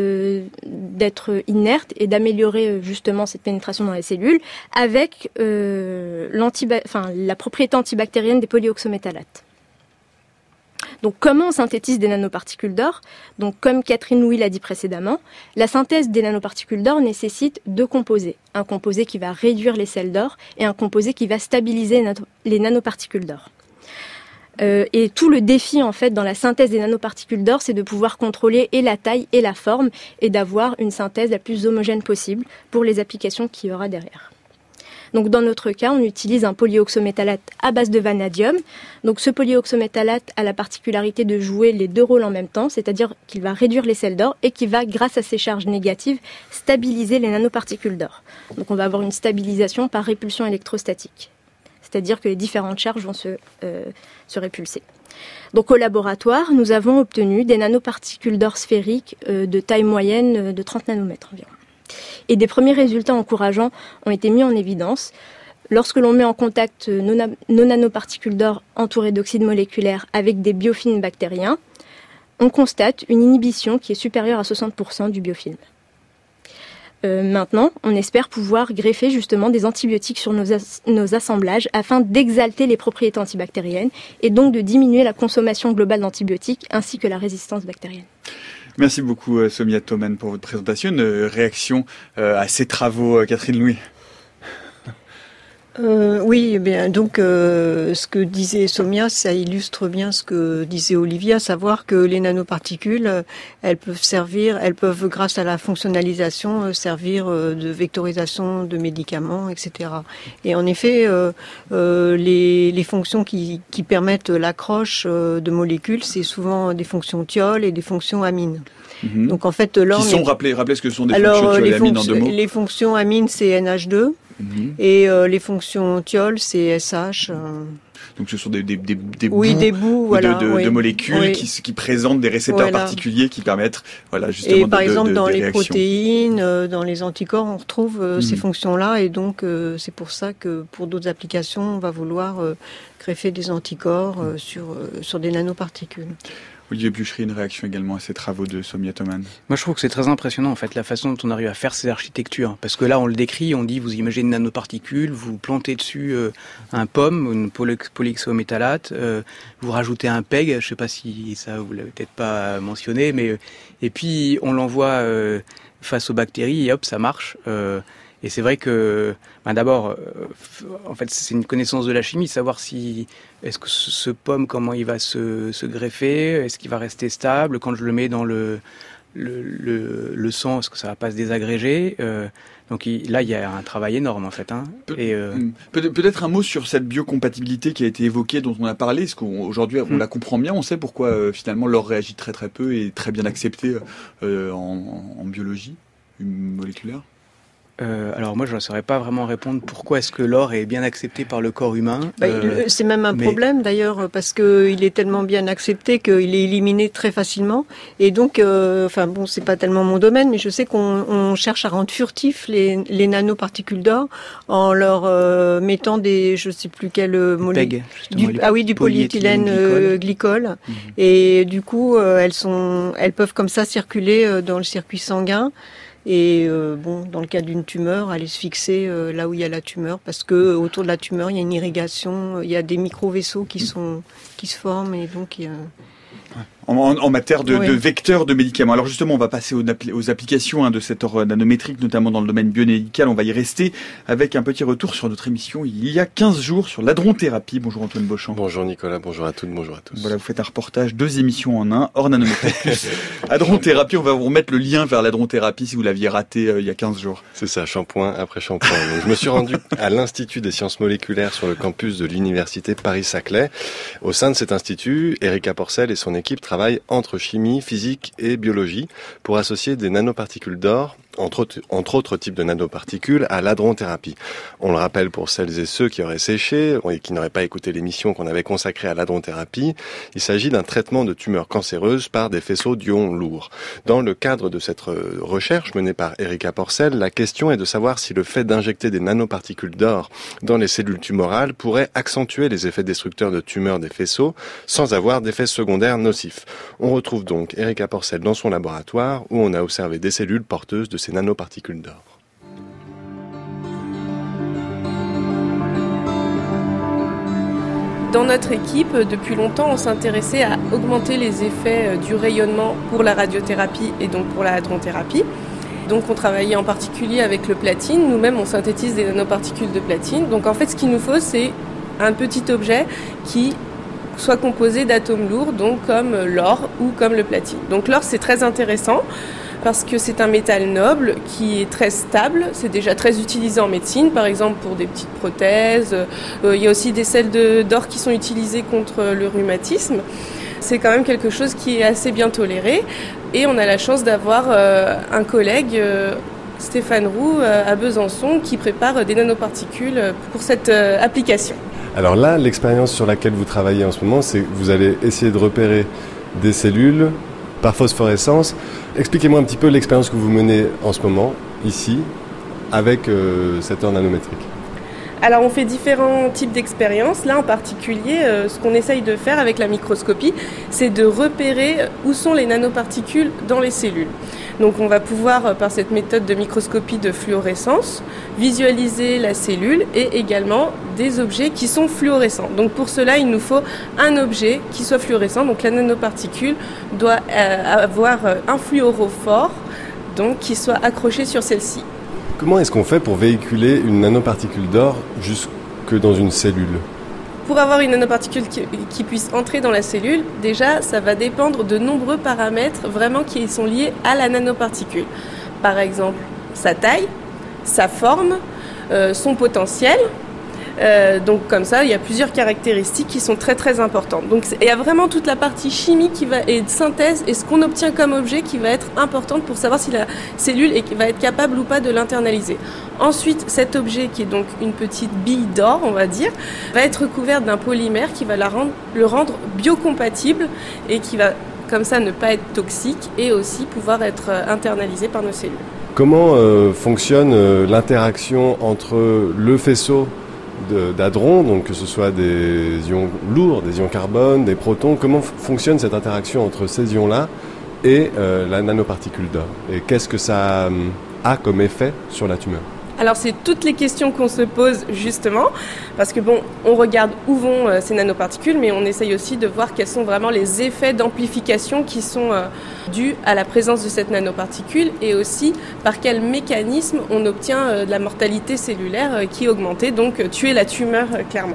d'être inerte et d'améliorer justement cette pénétration dans les cellules avec la propriété antibactérienne des polyoxométallates. Donc comment on synthétise des nanoparticules d'or ? Donc comme Catherine Louis l'a dit précédemment, la synthèse des nanoparticules d'or nécessite deux composés. Un composé qui va réduire les sels d'or et un composé qui va stabiliser les nanoparticules d'or. Et tout le défi en fait dans la synthèse des nanoparticules d'or, c'est de pouvoir contrôler et la taille et la forme et d'avoir une synthèse la plus homogène possible pour les applications qu'il y aura derrière. Donc dans notre cas, on utilise un polyoxométallate à base de vanadium. Donc ce polyoxométallate a la particularité de jouer les deux rôles en même temps, c'est-à-dire qu'il va réduire les sels d'or et qu'il va, grâce à ses charges négatives, stabiliser les nanoparticules d'or. Donc on va avoir une stabilisation par répulsion électrostatique. C'est-à-dire que les différentes charges vont se répulser. Donc au laboratoire, nous avons obtenu des nanoparticules d'or sphériques de taille moyenne de 30 nanomètres environ. Et des premiers résultats encourageants ont été mis en évidence. Lorsque l'on met en contact nos nanoparticules d'or entourées d'oxydes moléculaires avec des biofilms bactériens, on constate une inhibition qui est supérieure à 60% du biofilm. Maintenant, on espère pouvoir greffer justement des antibiotiques sur nos assemblages afin d'exalter les propriétés antibactériennes et donc de diminuer la consommation globale d'antibiotiques ainsi que la résistance bactérienne. Merci beaucoup Soumya Thoman pour votre présentation. Une réaction à ces travaux, Catherine Louis ? Oui, bien donc ce que disait Somia, ça illustre bien ce que disait Olivier, à savoir que les nanoparticules, elles peuvent grâce à la fonctionnalisation servir de vectorisation de médicaments, etc. Et en effet, les fonctions qui permettent l'accroche de molécules, c'est souvent des fonctions thiol et des fonctions amines. Mm-hmm. Donc en fait, l'or. Qui sont rappelez ce que sont des fonctions thiol et amines en 2 mots. Les fonctions amines, c'est NH2. Et les fonctions thiol, c'est SH. Donc ce sont des bouts, de molécules qui présentent des récepteurs particuliers qui permettent justement par exemple dans les réactions. Protéines, dans les anticorps, on retrouve ces fonctions-là et donc c'est pour ça que pour d'autres applications, on va vouloir greffer des anticorps sur des nanoparticules. Olivier Pluchery, une réaction également à ces travaux de Somia Thoman. Moi, je trouve que c'est très impressionnant, en fait, la façon dont on arrive à faire ces architectures. Parce que là, on le décrit, on dit, vous imaginez une nanoparticule, vous plantez dessus un pomme, une polyxométallate, vous rajoutez un PEG, je ne sais pas si ça, vous l'avez peut-être pas mentionné, mais et puis on l'envoie face aux bactéries et hop, ça marche. Et c'est vrai que, d'abord, en fait, c'est une connaissance de la chimie, savoir si est-ce que ce pomme, comment il va se greffer, est-ce qu'il va rester stable quand je le mets dans le sang, est-ce que ça va pas se désagréger. Donc là, il y a un travail énorme en fait. Peut-être un mot sur cette biocompatibilité qui a été évoquée, dont on a parlé. Est-ce qu'aujourd'hui on la comprend bien? On sait pourquoi finalement l'or réagit très très peu et est très bien accepté en biologie moléculaire. Alors moi je ne saurais pas vraiment répondre pourquoi est-ce que l'or est bien accepté par le corps humain. C'est même un problème d'ailleurs parce qu'il est tellement bien accepté qu'il est éliminé très facilement et donc c'est pas tellement mon domaine mais je sais qu'on cherche à rendre furtifs les nanoparticules d'or en leur mettant des je sais plus quelle molécule du polyéthylène glycol et du coup elles peuvent comme ça circuler dans le circuit sanguin. Et dans le cas d'une tumeur, aller se fixer là où il y a la tumeur, parce que autour de la tumeur, il y a une irrigation, il y a des micro-vaisseaux qui se forment, et donc il y a... En matière de vecteurs de médicaments. Alors justement, on va passer aux applications de cette or nanométrique, notamment dans le domaine biomédical. On va y rester avec un petit retour sur notre émission il y a 15 jours sur l'adronthérapie. Bonjour Antoine Beauchamp. Bonjour Nicolas, bonjour à toutes, bonjour à tous. Voilà, vous faites un reportage, 2 émissions en un, or nanométrique plus adronthérapie. On va vous remettre le lien vers l'adronthérapie si vous l'aviez raté il y a 15 jours. C'est ça, shampoing après shampoing. Donc, je me suis rendu à l'Institut des sciences moléculaires sur le campus de l'Université Paris-Saclay. Au sein de cet institut, Erika Porcel et son équipe travaillent entre chimie, physique et biologie pour associer des nanoparticules d'or, entre autres types de nanoparticules, à l'adronthérapie. On le rappelle pour celles et ceux qui auraient séché et qui n'auraient pas écouté l'émission qu'on avait consacrée à l'adronthérapie, il s'agit d'un traitement de tumeurs cancéreuses par des faisceaux d'ions lourds. Dans le cadre de cette recherche menée par Erika Porcel, la question est de savoir si le fait d'injecter des nanoparticules d'or dans les cellules tumorales pourrait accentuer les effets destructeurs de tumeurs des faisceaux sans avoir d'effets secondaires nocifs. On retrouve donc Erika Porcel dans son laboratoire où on a observé des cellules porteuses de ces nanoparticules d'or. Dans notre équipe, depuis longtemps, on s'intéressait à augmenter les effets du rayonnement pour la radiothérapie et donc pour la hadronthérapie. Donc on travaillait en particulier avec le platine. Nous-mêmes, on synthétise des nanoparticules de platine. Donc en fait, ce qu'il nous faut, c'est un petit objet qui soit composé d'atomes lourds, donc comme l'or ou comme le platine. Donc l'or, c'est très intéressant parce que c'est un métal noble qui est très stable. C'est déjà très utilisé en médecine, par exemple pour des petites prothèses. Il y a aussi des sels d'or qui sont utilisés contre le rhumatisme. C'est quand même quelque chose qui est assez bien toléré. Et on a la chance d'avoir un collègue, Stéphane Roux, à Besançon, qui prépare des nanoparticules pour cette application. Alors là, l'expérience sur laquelle vous travaillez en ce moment, c'est que vous allez essayer de repérer des cellules par phosphorescence. Expliquez-moi un petit peu l'expérience que vous menez en ce moment, ici, avec cette or nanométrique. Alors on fait différents types d'expériences. Là en particulier, ce qu'on essaye de faire avec la microscopie, c'est de repérer où sont les nanoparticules dans les cellules. Donc on va pouvoir, par cette méthode de microscopie de fluorescence, visualiser la cellule et également des objets qui sont fluorescents. Donc pour cela, il nous faut un objet qui soit fluorescent. Donc la nanoparticule doit avoir un fluorophore donc, qui soit accroché sur celle-ci. Comment est-ce qu'on fait pour véhiculer une nanoparticule d'or que dans une cellule ? Pour avoir une nanoparticule qui puisse entrer dans la cellule, déjà, ça va dépendre de nombreux paramètres vraiment qui sont liés à la nanoparticule. Par exemple, sa taille, sa forme, son potentiel. Donc comme ça, il y a plusieurs caractéristiques qui sont très très importantes. Donc il y a vraiment toute la partie chimique et de synthèse et ce qu'on obtient comme objet qui va être importante pour savoir si la cellule va être capable ou pas de l'internaliser. Ensuite, cet objet qui est donc une petite bille d'or, on va dire, va être recouvert d'un polymère qui va le rendre biocompatible et qui va comme ça ne pas être toxique et aussi pouvoir être internalisé par nos cellules. Comment fonctionne l'interaction entre le faisceau d'hadrons, donc que ce soit des ions lourds, des ions carbone, des protons, comment fonctionne cette interaction entre ces ions-là et la nanoparticule d'or ? Et qu'est-ce que ça a comme effet sur la tumeur ? Alors c'est toutes les questions qu'on se pose justement, parce que on regarde où vont ces nanoparticules, mais on essaye aussi de voir quels sont vraiment les effets d'amplification qui sont dus à la présence de cette nanoparticule et aussi par quel mécanisme on obtient de la mortalité cellulaire qui est augmentée, donc tuer la tumeur clairement.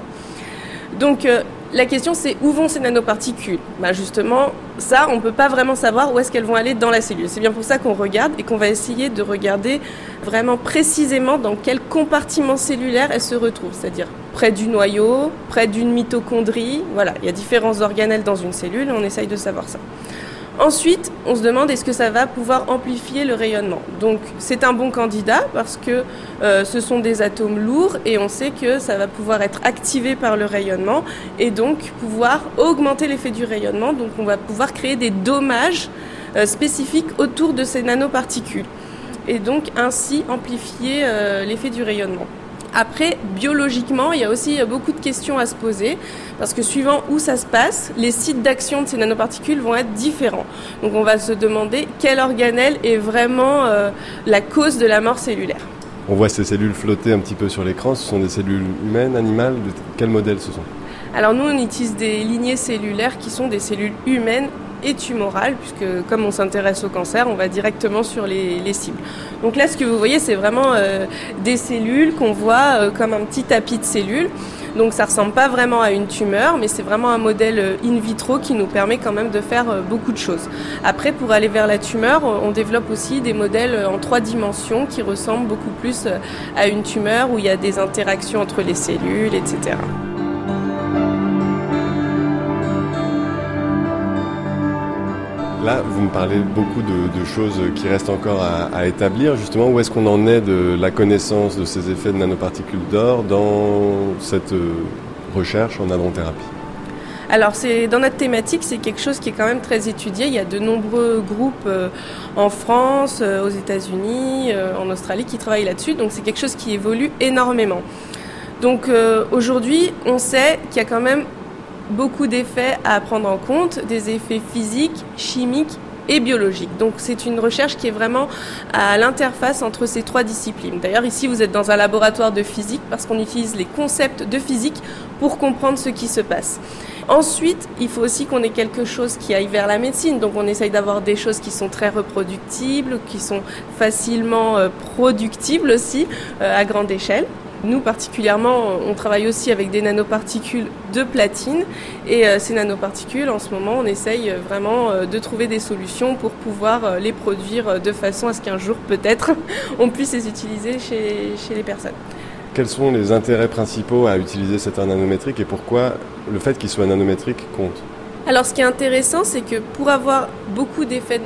Donc la question c'est où vont ces nanoparticules ? Justement, ça on ne peut pas vraiment savoir où est-ce qu'elles vont aller dans la cellule. C'est bien pour ça qu'on regarde et qu'on va essayer de regarder vraiment précisément dans quel compartiment cellulaire elles se retrouvent. C'est-à-dire près du noyau, près d'une mitochondrie. Voilà, il y a différents organelles dans une cellule et on essaye de savoir ça. Ensuite, on se demande est-ce que ça va pouvoir amplifier le rayonnement. Donc c'est un bon candidat parce que ce sont des atomes lourds et on sait que ça va pouvoir être activé par le rayonnement et donc pouvoir augmenter l'effet du rayonnement. Donc on va pouvoir créer des dommages spécifiques autour de ces nanoparticules et donc ainsi amplifier l'effet du rayonnement. Après, biologiquement, il y a aussi beaucoup de questions à se poser parce que suivant où ça se passe, les sites d'action de ces nanoparticules vont être différents. Donc on va se demander quelle organelle est vraiment la cause de la mort cellulaire. On voit ces cellules flotter un petit peu sur l'écran. Ce sont des cellules humaines, animales ? De quel modèle ce sont ? Alors nous, on utilise des lignées cellulaires qui sont des cellules humaines et tumorales, puisque comme on s'intéresse au cancer, on va directement sur les cibles. Donc là, ce que vous voyez, c'est vraiment des cellules qu'on voit comme un petit tapis de cellules. Donc ça ressemble pas vraiment à une tumeur, mais c'est vraiment un modèle in vitro qui nous permet quand même de faire beaucoup de choses. Après, pour aller vers la tumeur, on développe aussi des modèles en 3 dimensions qui ressemblent beaucoup plus à une tumeur où il y a des interactions entre les cellules, etc. Là, vous me parlez beaucoup de choses qui restent encore à établir. Justement, où est-ce qu'on en est de la connaissance de ces effets de nanoparticules d'or dans cette recherche en hadrothérapie ? Alors, dans notre thématique, c'est quelque chose qui est quand même très étudié. Il y a de nombreux groupes en France, aux États-Unis, en Australie qui travaillent là-dessus. Donc, c'est quelque chose qui évolue énormément. Donc, aujourd'hui, on sait qu'il y a quand même beaucoup d'effets à prendre en compte, des effets physiques, chimiques et biologiques. Donc c'est une recherche qui est vraiment à l'interface entre ces 3 disciplines. D'ailleurs ici vous êtes dans un laboratoire de physique parce qu'on utilise les concepts de physique pour comprendre ce qui se passe. Ensuite, il faut aussi qu'on ait quelque chose qui aille vers la médecine. Donc on essaye d'avoir des choses qui sont très reproductibles, qui sont facilement productibles aussi à grande échelle. Nous, particulièrement, on travaille aussi avec des nanoparticules de platine. Et ces nanoparticules, en ce moment, on essaye vraiment de trouver des solutions pour pouvoir les produire de façon à ce qu'un jour, peut-être, on puisse les utiliser chez les personnes. Quels sont les intérêts principaux à utiliser cet art nanométrique et pourquoi le fait qu'il soit nanométrique compte ? Alors, ce qui est intéressant, c'est que pour avoir beaucoup d'effets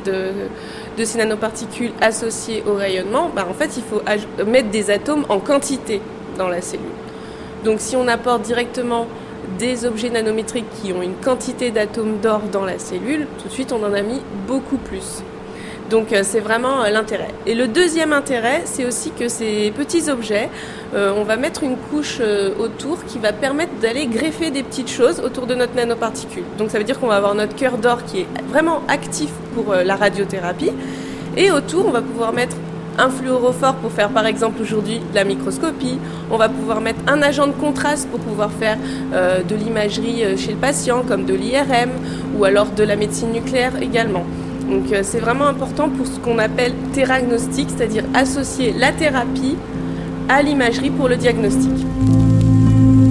de ces nanoparticules associées au rayonnement, en fait, il faut mettre des atomes en quantité dans la cellule. Donc si on apporte directement des objets nanométriques qui ont une quantité d'atomes d'or dans la cellule, tout de suite on en a mis beaucoup plus. Donc c'est vraiment l'intérêt. Et le deuxième intérêt, c'est aussi que ces petits objets, on va mettre une couche autour qui va permettre d'aller greffer des petites choses autour de notre nanoparticule. Donc ça veut dire qu'on va avoir notre cœur d'or qui est vraiment actif pour la radiothérapie. Et autour, on va pouvoir mettre un fluorophore pour faire par exemple aujourd'hui de la microscopie. On va pouvoir mettre un agent de contraste pour pouvoir faire de l'imagerie chez le patient comme de l'IRM ou alors de la médecine nucléaire également. Donc c'est vraiment important pour ce qu'on appelle théragnostic, c'est-à-dire associer la thérapie à l'imagerie pour le diagnostic.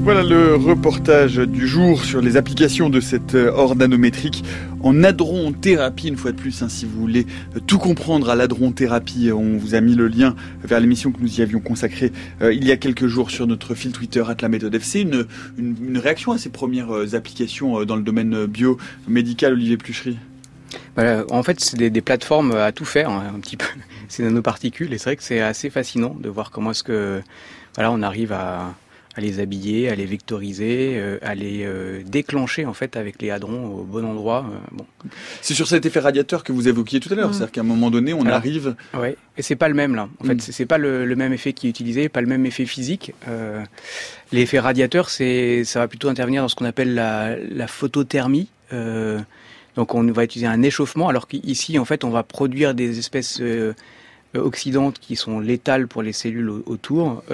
Voilà le reportage du jour sur les applications de cette or nanométrique en hadron-thérapie. Une fois de plus, si vous voulez tout comprendre à l'hadron-thérapie, on vous a mis le lien vers l'émission que nous y avions consacrée il y a quelques jours sur notre fil Twitter @laméthode_fc. Une réaction à ces premières applications dans le domaine biomédical, Olivier Pluchery? En fait, c'est des plateformes à tout faire, un petit peu, ces nanoparticules. Et c'est vrai que c'est assez fascinant de voir comment est-ce que on arrive à les habiller, à les vectoriser, à les déclencher en fait avec les hadrons au bon endroit. C'est sur cet effet radiateur que vous évoquiez tout à l'heure, c'est-à-dire qu'à un moment donné, on arrive... Oui, et c'est pas le même là. En fait, c'est pas le même effet qui est utilisé, pas le même effet physique. L'effet radiateur, ça va plutôt intervenir dans ce qu'on appelle la photothermie. Donc on va utiliser un échauffement, alors qu'ici, en fait, on va produire des espèces oxydantes qui sont létales pour les cellules autour.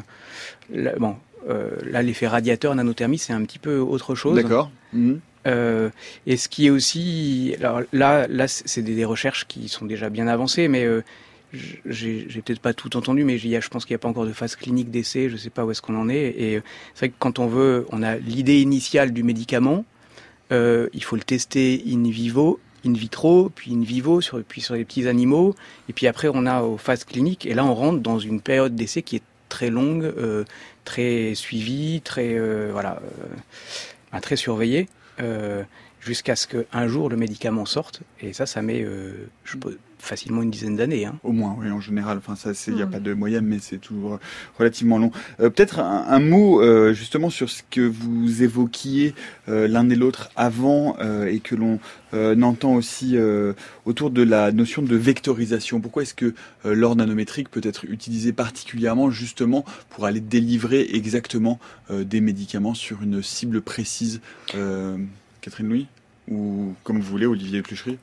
Là, l'effet radiateur, nanothermie, c'est un petit peu autre chose. D'accord. Et ce qui est aussi... Alors là c'est des recherches qui sont déjà bien avancées, mais j'ai peut-être pas tout entendu, mais je pense qu'il n'y a pas encore de phase clinique d'essai, je sais pas où est-ce qu'on en est. Et c'est vrai que quand on a l'idée initiale du médicament, il faut le tester in vitro, puis in vivo, puis sur les petits animaux, et puis après on a aux phases cliniques, et là on rentre dans une période d'essai qui est très longue, très suivie, très très surveillée, jusqu'à ce qu'un jour le médicament sorte, et ça met facilement une dizaine d'années. Au moins, oui, en général. Enfin, ça, il n'y a pas de moyenne, mais c'est toujours relativement long. Peut-être un mot justement sur ce que vous évoquiez l'un et l'autre avant et que l'on entend aussi autour de la notion de vectorisation. Pourquoi est-ce que l'or nanométrique peut être utilisé particulièrement justement pour aller délivrer exactement des médicaments sur une cible précise, Catherine Louis, ou comme vous voulez, Olivier Pluchery?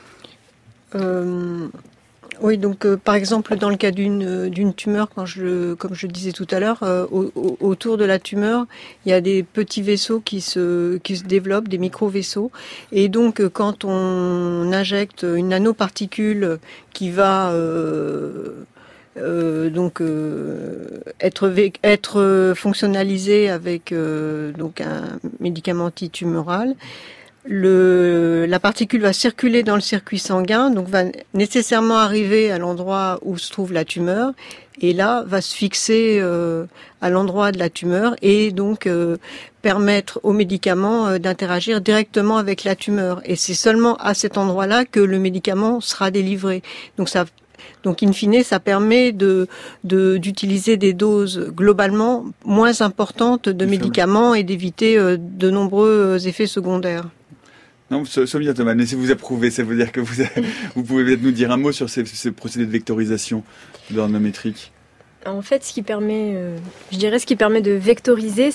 Oui, donc par exemple dans le cas d'une tumeur, comme je disais tout à l'heure, autour de la tumeur, il y a des petits vaisseaux qui se développent, des micro-vaisseaux, et donc quand on injecte une nanoparticule qui va être fonctionnalisée avec donc un médicament antitumoral. La particule va circuler dans le circuit sanguin, donc va nécessairement arriver à l'endroit où se trouve la tumeur, et là va se fixer à l'endroit de la tumeur, et donc permettre au médicament d'interagir directement avec la tumeur. Et c'est seulement à cet endroit-là que le médicament sera délivré. Donc in fine, ça permet d'utiliser des doses globalement moins importantes de médicaments et d'éviter de nombreux effets secondaires. Non, Sophia Thomas, mais si vous approuvez, ça veut dire que vous pouvez peut-être nous dire un mot sur ces procédés de vectorisation de l'or nanométrique. En fait, ce qui permet de vectoriser,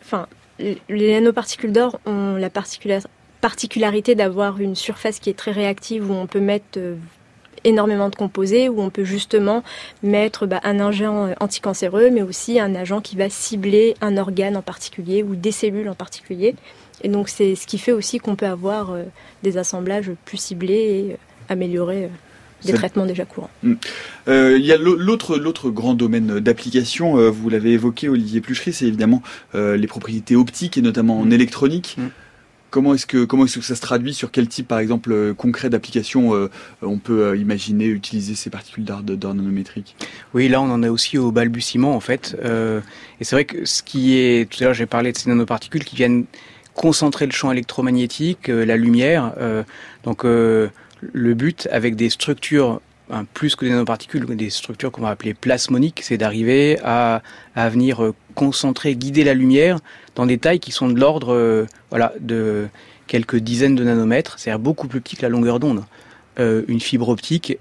les nanoparticules d'or ont la particularité d'avoir une surface qui est très réactive, où on peut mettre énormément de composés, où on peut justement mettre un agent anticancéreux, mais aussi un agent qui va cibler un organe en particulier ou des cellules en particulier. Et donc c'est ce qui fait aussi qu'on peut avoir des assemblages plus ciblés et améliorer des traitements déjà courants. Il y a l'autre grand domaine d'application, vous l'avez évoqué Olivier Pluchery, c'est évidemment les propriétés optiques et notamment en électronique. Comment est-ce que ça se traduit, sur quel type par exemple concret d'application on peut imaginer utiliser ces particules d'or nanométrique? Oui, là on en est aussi au balbutiement en fait. Et c'est vrai que tout à l'heure j'ai parlé de ces nanoparticules qui viennent concentrer le champ électromagnétique, la lumière. Donc le but avec des structures, plus que des nanoparticules, des structures qu'on va appeler plasmoniques, c'est d'arriver à venir concentrer, guider la lumière dans des tailles qui sont de l'ordre de quelques dizaines de nanomètres, c'est-à-dire beaucoup plus petit que la longueur d'onde. Une fibre optique,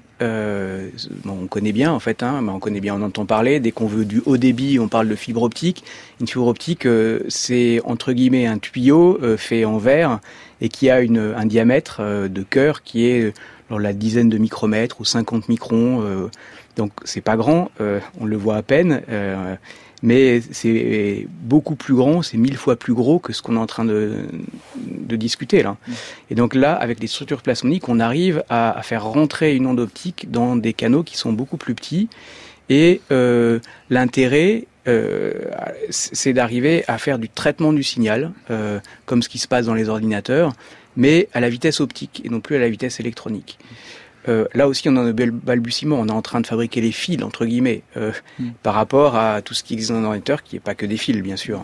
on connaît bien en fait, on connaît bien, on entend parler. Dès qu'on veut du haut débit, on parle de fibre optique. Une fibre optique, c'est entre guillemets un tuyau fait en verre et qui a un diamètre de cœur qui est la dizaine de micromètres ou 50 microns. Donc c'est pas grand, on le voit à peine. Mais c'est beaucoup plus grand, c'est 1000 fois plus gros que ce qu'on est en train de discuter là. Et donc là, avec les structures plasmoniques, on arrive à faire rentrer une onde optique dans des canaux qui sont beaucoup plus petits. Et l'intérêt, c'est d'arriver à faire du traitement du signal, comme ce qui se passe dans les ordinateurs, mais à la vitesse optique et non plus à la vitesse électronique. Là aussi, on en est au balbutiement. On est en train de fabriquer les fils, entre guillemets, par rapport à tout ce qui existe dans l'ordinateur, qui n'est pas que des fils, bien sûr.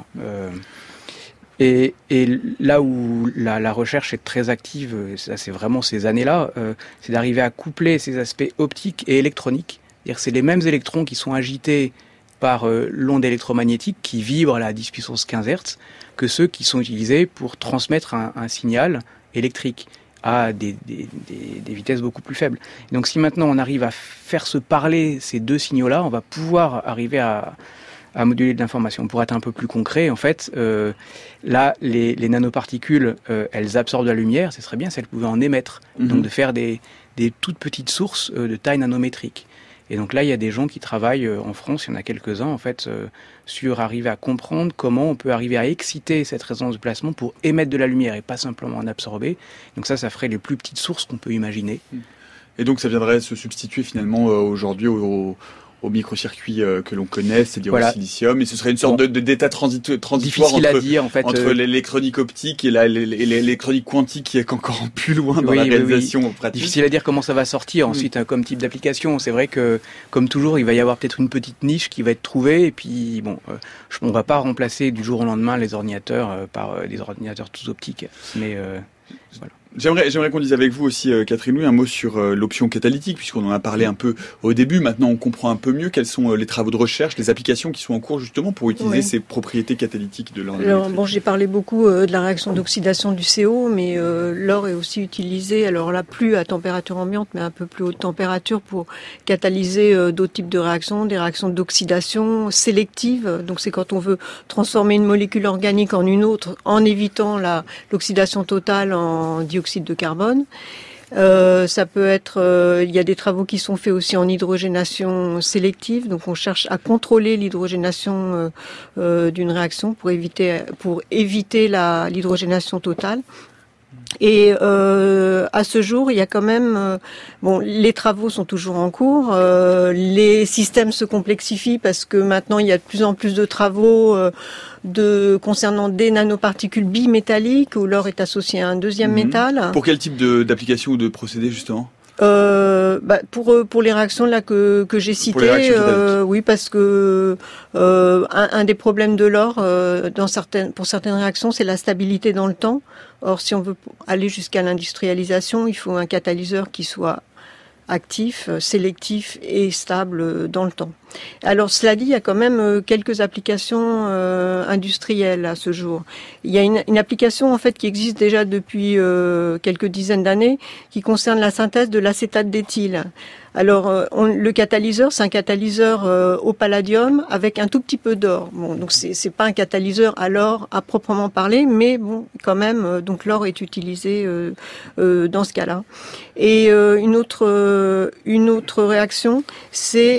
Et là où la recherche est très active, ça c'est vraiment ces années-là, c'est d'arriver à coupler ces aspects optiques et électroniques. C'est-à-dire c'est les mêmes électrons qui sont agités par l'onde électromagnétique qui vibre à 10 puissance 15 Hz que ceux qui sont utilisés pour transmettre un signal électrique à des vitesses beaucoup plus faibles. Et donc si maintenant on arrive à faire se parler ces deux signaux-là, on va pouvoir arriver à moduler de l'information. Pour être un peu plus concret, en fait, là, les nanoparticules, elles absorbent la lumière, ce serait bien si elles pouvaient en émettre, donc de faire des toutes petites sources de taille nanométrique. Et donc là, il y a des gens qui travaillent en France, il y en a quelques-uns en fait, sur arriver à comprendre comment on peut arriver à exciter cette résonance de placement pour émettre de la lumière et pas simplement en absorber. Donc ça ferait les plus petites sources qu'on peut imaginer. Et donc ça viendrait se substituer finalement aujourd'hui au microcircuits que l'on connaît, c'est-à-dire au silicium, et ce serait une sorte d'état transitoire difficile à dire, en fait, entre l'électronique optique et l'électronique quantique qui est encore plus loin dans la réalisation pratique. Difficile à dire comment ça va sortir ensuite comme type d'application. C'est vrai que, comme toujours, il va y avoir peut-être une petite niche qui va être trouvée, et puis on va pas remplacer du jour au lendemain les ordinateurs par des ordinateurs tous optiques, mais voilà. J'aimerais qu'on dise avec vous aussi, Catherine Louis, un mot sur l'option catalytique, puisqu'on en a parlé un peu au début. Maintenant, on comprend un peu mieux quels sont les travaux de recherche, les applications qui sont en cours justement pour utiliser ces propriétés catalytiques de l'or. Alors, j'ai parlé beaucoup de la réaction d'oxydation du CO, mais l'or est aussi utilisé, alors là, plus à température ambiante, mais un peu plus haute température pour catalyser d'autres types de réactions, des réactions d'oxydation sélectives. Donc, c'est quand on veut transformer une molécule organique en une autre en évitant l'oxydation totale en dioxyde de carbone. Ça peut être, il y a des travaux qui sont faits aussi en hydrogénation sélective, donc on cherche à contrôler l'hydrogénation d'une réaction pour éviter l'hydrogénation totale. Et à ce jour, il y a quand même, les travaux sont toujours en cours. Les systèmes se complexifient parce que maintenant il y a de plus en plus de travaux concernant des nanoparticules bimétalliques où l'or est associé à un deuxième métal. Pour quel type d'application ou de procédé justement? Pour les réactions là que j'ai citées, oui, parce que un des problèmes de l'or pour certaines réactions, c'est la stabilité dans le temps. Or, si on veut aller jusqu'à l'industrialisation, il faut un catalyseur qui soit actif, sélectif et stable dans le temps. Alors cela dit, il y a quand même quelques applications industrielles à ce jour. Il y a une application en fait qui existe déjà depuis quelques dizaines d'années qui concerne la synthèse de l'acétate d'éthyle. Alors le catalyseur, c'est un catalyseur au palladium avec un tout petit peu d'or. Bon, donc c'est pas un catalyseur à l'or à proprement parler, mais bon quand même donc l'or est utilisé dans ce cas-là. Et une autre réaction, c'est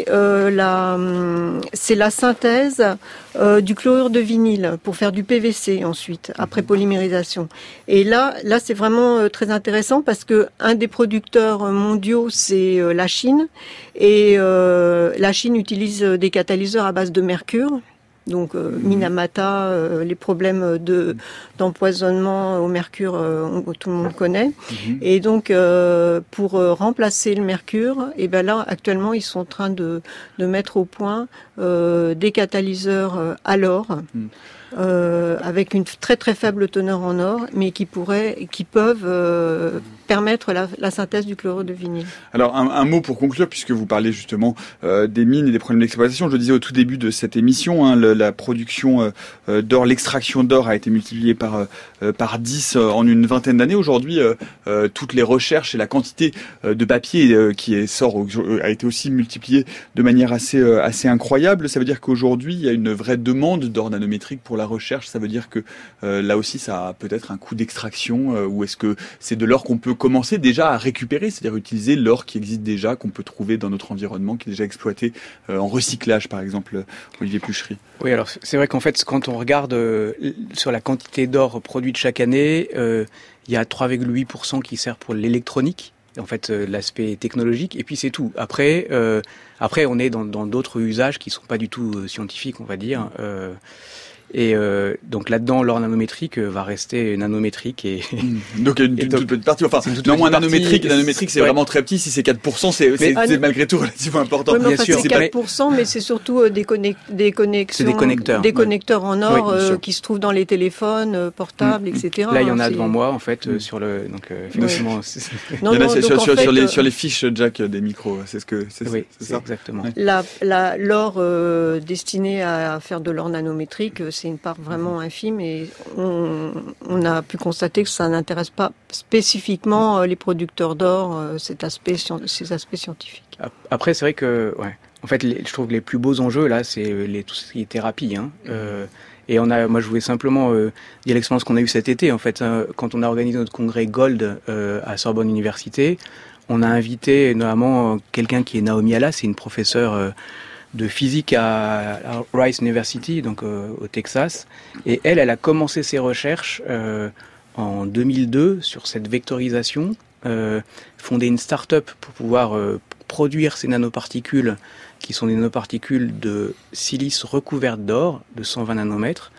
la synthèse du chlorure de vinyle pour faire du PVC ensuite après polymérisation. Et là c'est vraiment très intéressant parce que un des producteurs mondiaux c'est la Chine et la Chine utilise des catalyseurs à base de mercure. Donc Minamata, les problèmes d'empoisonnement au mercure, tout le monde connaît. Et donc pour remplacer le mercure, et ben là actuellement ils sont en train de mettre au point des catalyseurs à l'or. Avec une très très faible teneur en or, mais qui peuvent permettre la synthèse du chlorure de vinyle. Alors un mot pour conclure, puisque vous parlez justement des mines et des problèmes d'exploitation. Je le disais au tout début de cette émission, la production d'or, l'extraction d'or a été multipliée par 10 en une vingtaine d'années. Aujourd'hui, toutes les recherches et la quantité de papier qui sort a été aussi multipliée de manière assez incroyable. Ça veut dire qu'aujourd'hui, il y a une vraie demande d'or nanométrique pour la recherche. Ça veut dire que là aussi, ça a peut-être un coût d'extraction, ou est-ce que c'est de l'or qu'on peut commencer déjà à récupérer, c'est-à-dire utiliser l'or qui existe déjà, qu'on peut trouver dans notre environnement, qui est déjà exploité en recyclage, par exemple, Olivier Pluchery. Oui, alors c'est vrai qu'en fait, quand on regarde sur la quantité d'or produite chaque année, il y a 3,8% qui sert pour l'électronique, en fait l'aspect technologique, et puis c'est tout. Après on est dans d'autres usages qui sont pas du tout scientifiques, on va dire. Donc là-dedans, l'or nanométrique va rester nanométrique et donc une toute petite partie. Enfin, néanmoins nanométrique, c'est vraiment très petit. Si c'est 4%, c'est malgré tout relativement important. Oui, mais bien sûr, c'est 4%, mais c'est surtout des connecteurs en or qui se trouvent dans les téléphones portables, etc. Là, il y en a devant moi en fait sur le. Donc effectivement. Sur les fiches Jack des micros, c'est ça exactement. L'or destiné à faire de l'or nanométrique, c'est une part vraiment infime et on a pu constater que ça n'intéresse pas spécifiquement les producteurs d'or, ces aspects scientifiques. Après, c'est vrai que, en fait, je trouve que les plus beaux enjeux là, c'est tout ce qui est thérapie. Et moi, je voulais simplement dire l'expérience qu'on a eue cet été. En fait, quand on a organisé notre congrès Gold à Sorbonne Université, on a invité notamment quelqu'un qui est Naomi Alla, c'est une professeure de physique à Rice University, donc au Texas. Et elle a commencé ses recherches en 2002 sur cette vectorisation, fondé une start-up pour pouvoir produire ces nanoparticules, qui sont des nanoparticules de silice recouvertes d'or, de 120 nanomètres.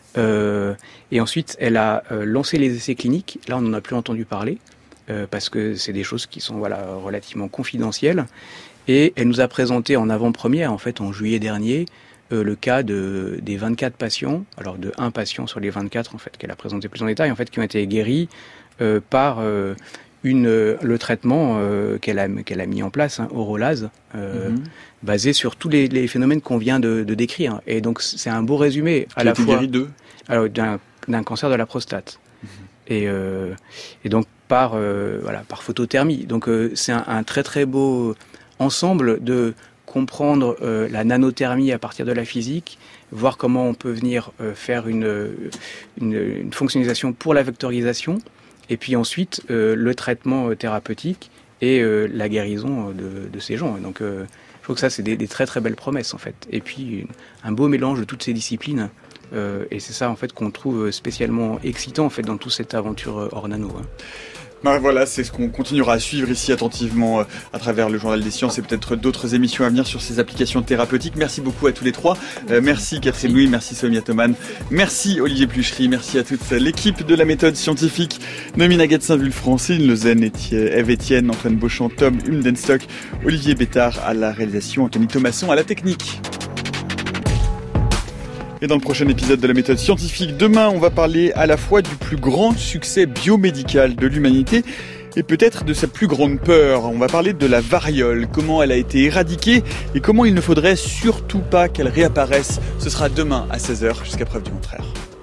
Et ensuite, elle a lancé les essais cliniques. Là, on n'en a plus entendu parler, parce que c'est des choses qui sont relativement confidentielles. Et elle nous a présenté en avant-première, en fait, en juillet dernier, le cas des 24 patients, alors de 1 patient sur les 24, en fait, qu'elle a présenté plus en détail, en fait, qui ont été guéris par le traitement qu'elle a mis en place, Orolase, basé sur tous les phénomènes qu'on vient de décrire. Et donc, c'est un beau résumé à la fois d'un cancer de la prostate. Et donc, par photothermie. Donc, c'est un très, très beau ensemble de comprendre la nanothermie à partir de la physique, voir comment on peut venir faire une fonctionnalisation pour la vectorisation, et puis ensuite le traitement thérapeutique et la guérison de ces gens. Et donc je trouve que ça, c'est des très très belles promesses en fait. Et puis un beau mélange de toutes ces disciplines, et c'est ça en fait qu'on trouve spécialement excitant en fait dans toute cette aventure hors nano. Voilà, c'est ce qu'on continuera à suivre ici attentivement à travers le Journal des Sciences et peut-être d'autres émissions à venir sur ces applications thérapeutiques. Merci beaucoup à tous les trois. Merci Catherine Louis, merci Soumya Thoman, merci Olivier Pluchery, merci à toute l'équipe de la méthode scientifique, Noémie Naguet-Saint-Vulf, Francine Lezen, Ève Etienne, Antoine Beauchamp, Tom Humdenstock, Olivier Bétard à la réalisation, Anthony Thomasson à la technique. Et dans le prochain épisode de la méthode scientifique, demain, on va parler à la fois du plus grand succès biomédical de l'humanité et peut-être de sa plus grande peur. On va parler de la variole, comment elle a été éradiquée et comment il ne faudrait surtout pas qu'elle réapparaisse. Ce sera demain à 16h jusqu'à preuve du contraire.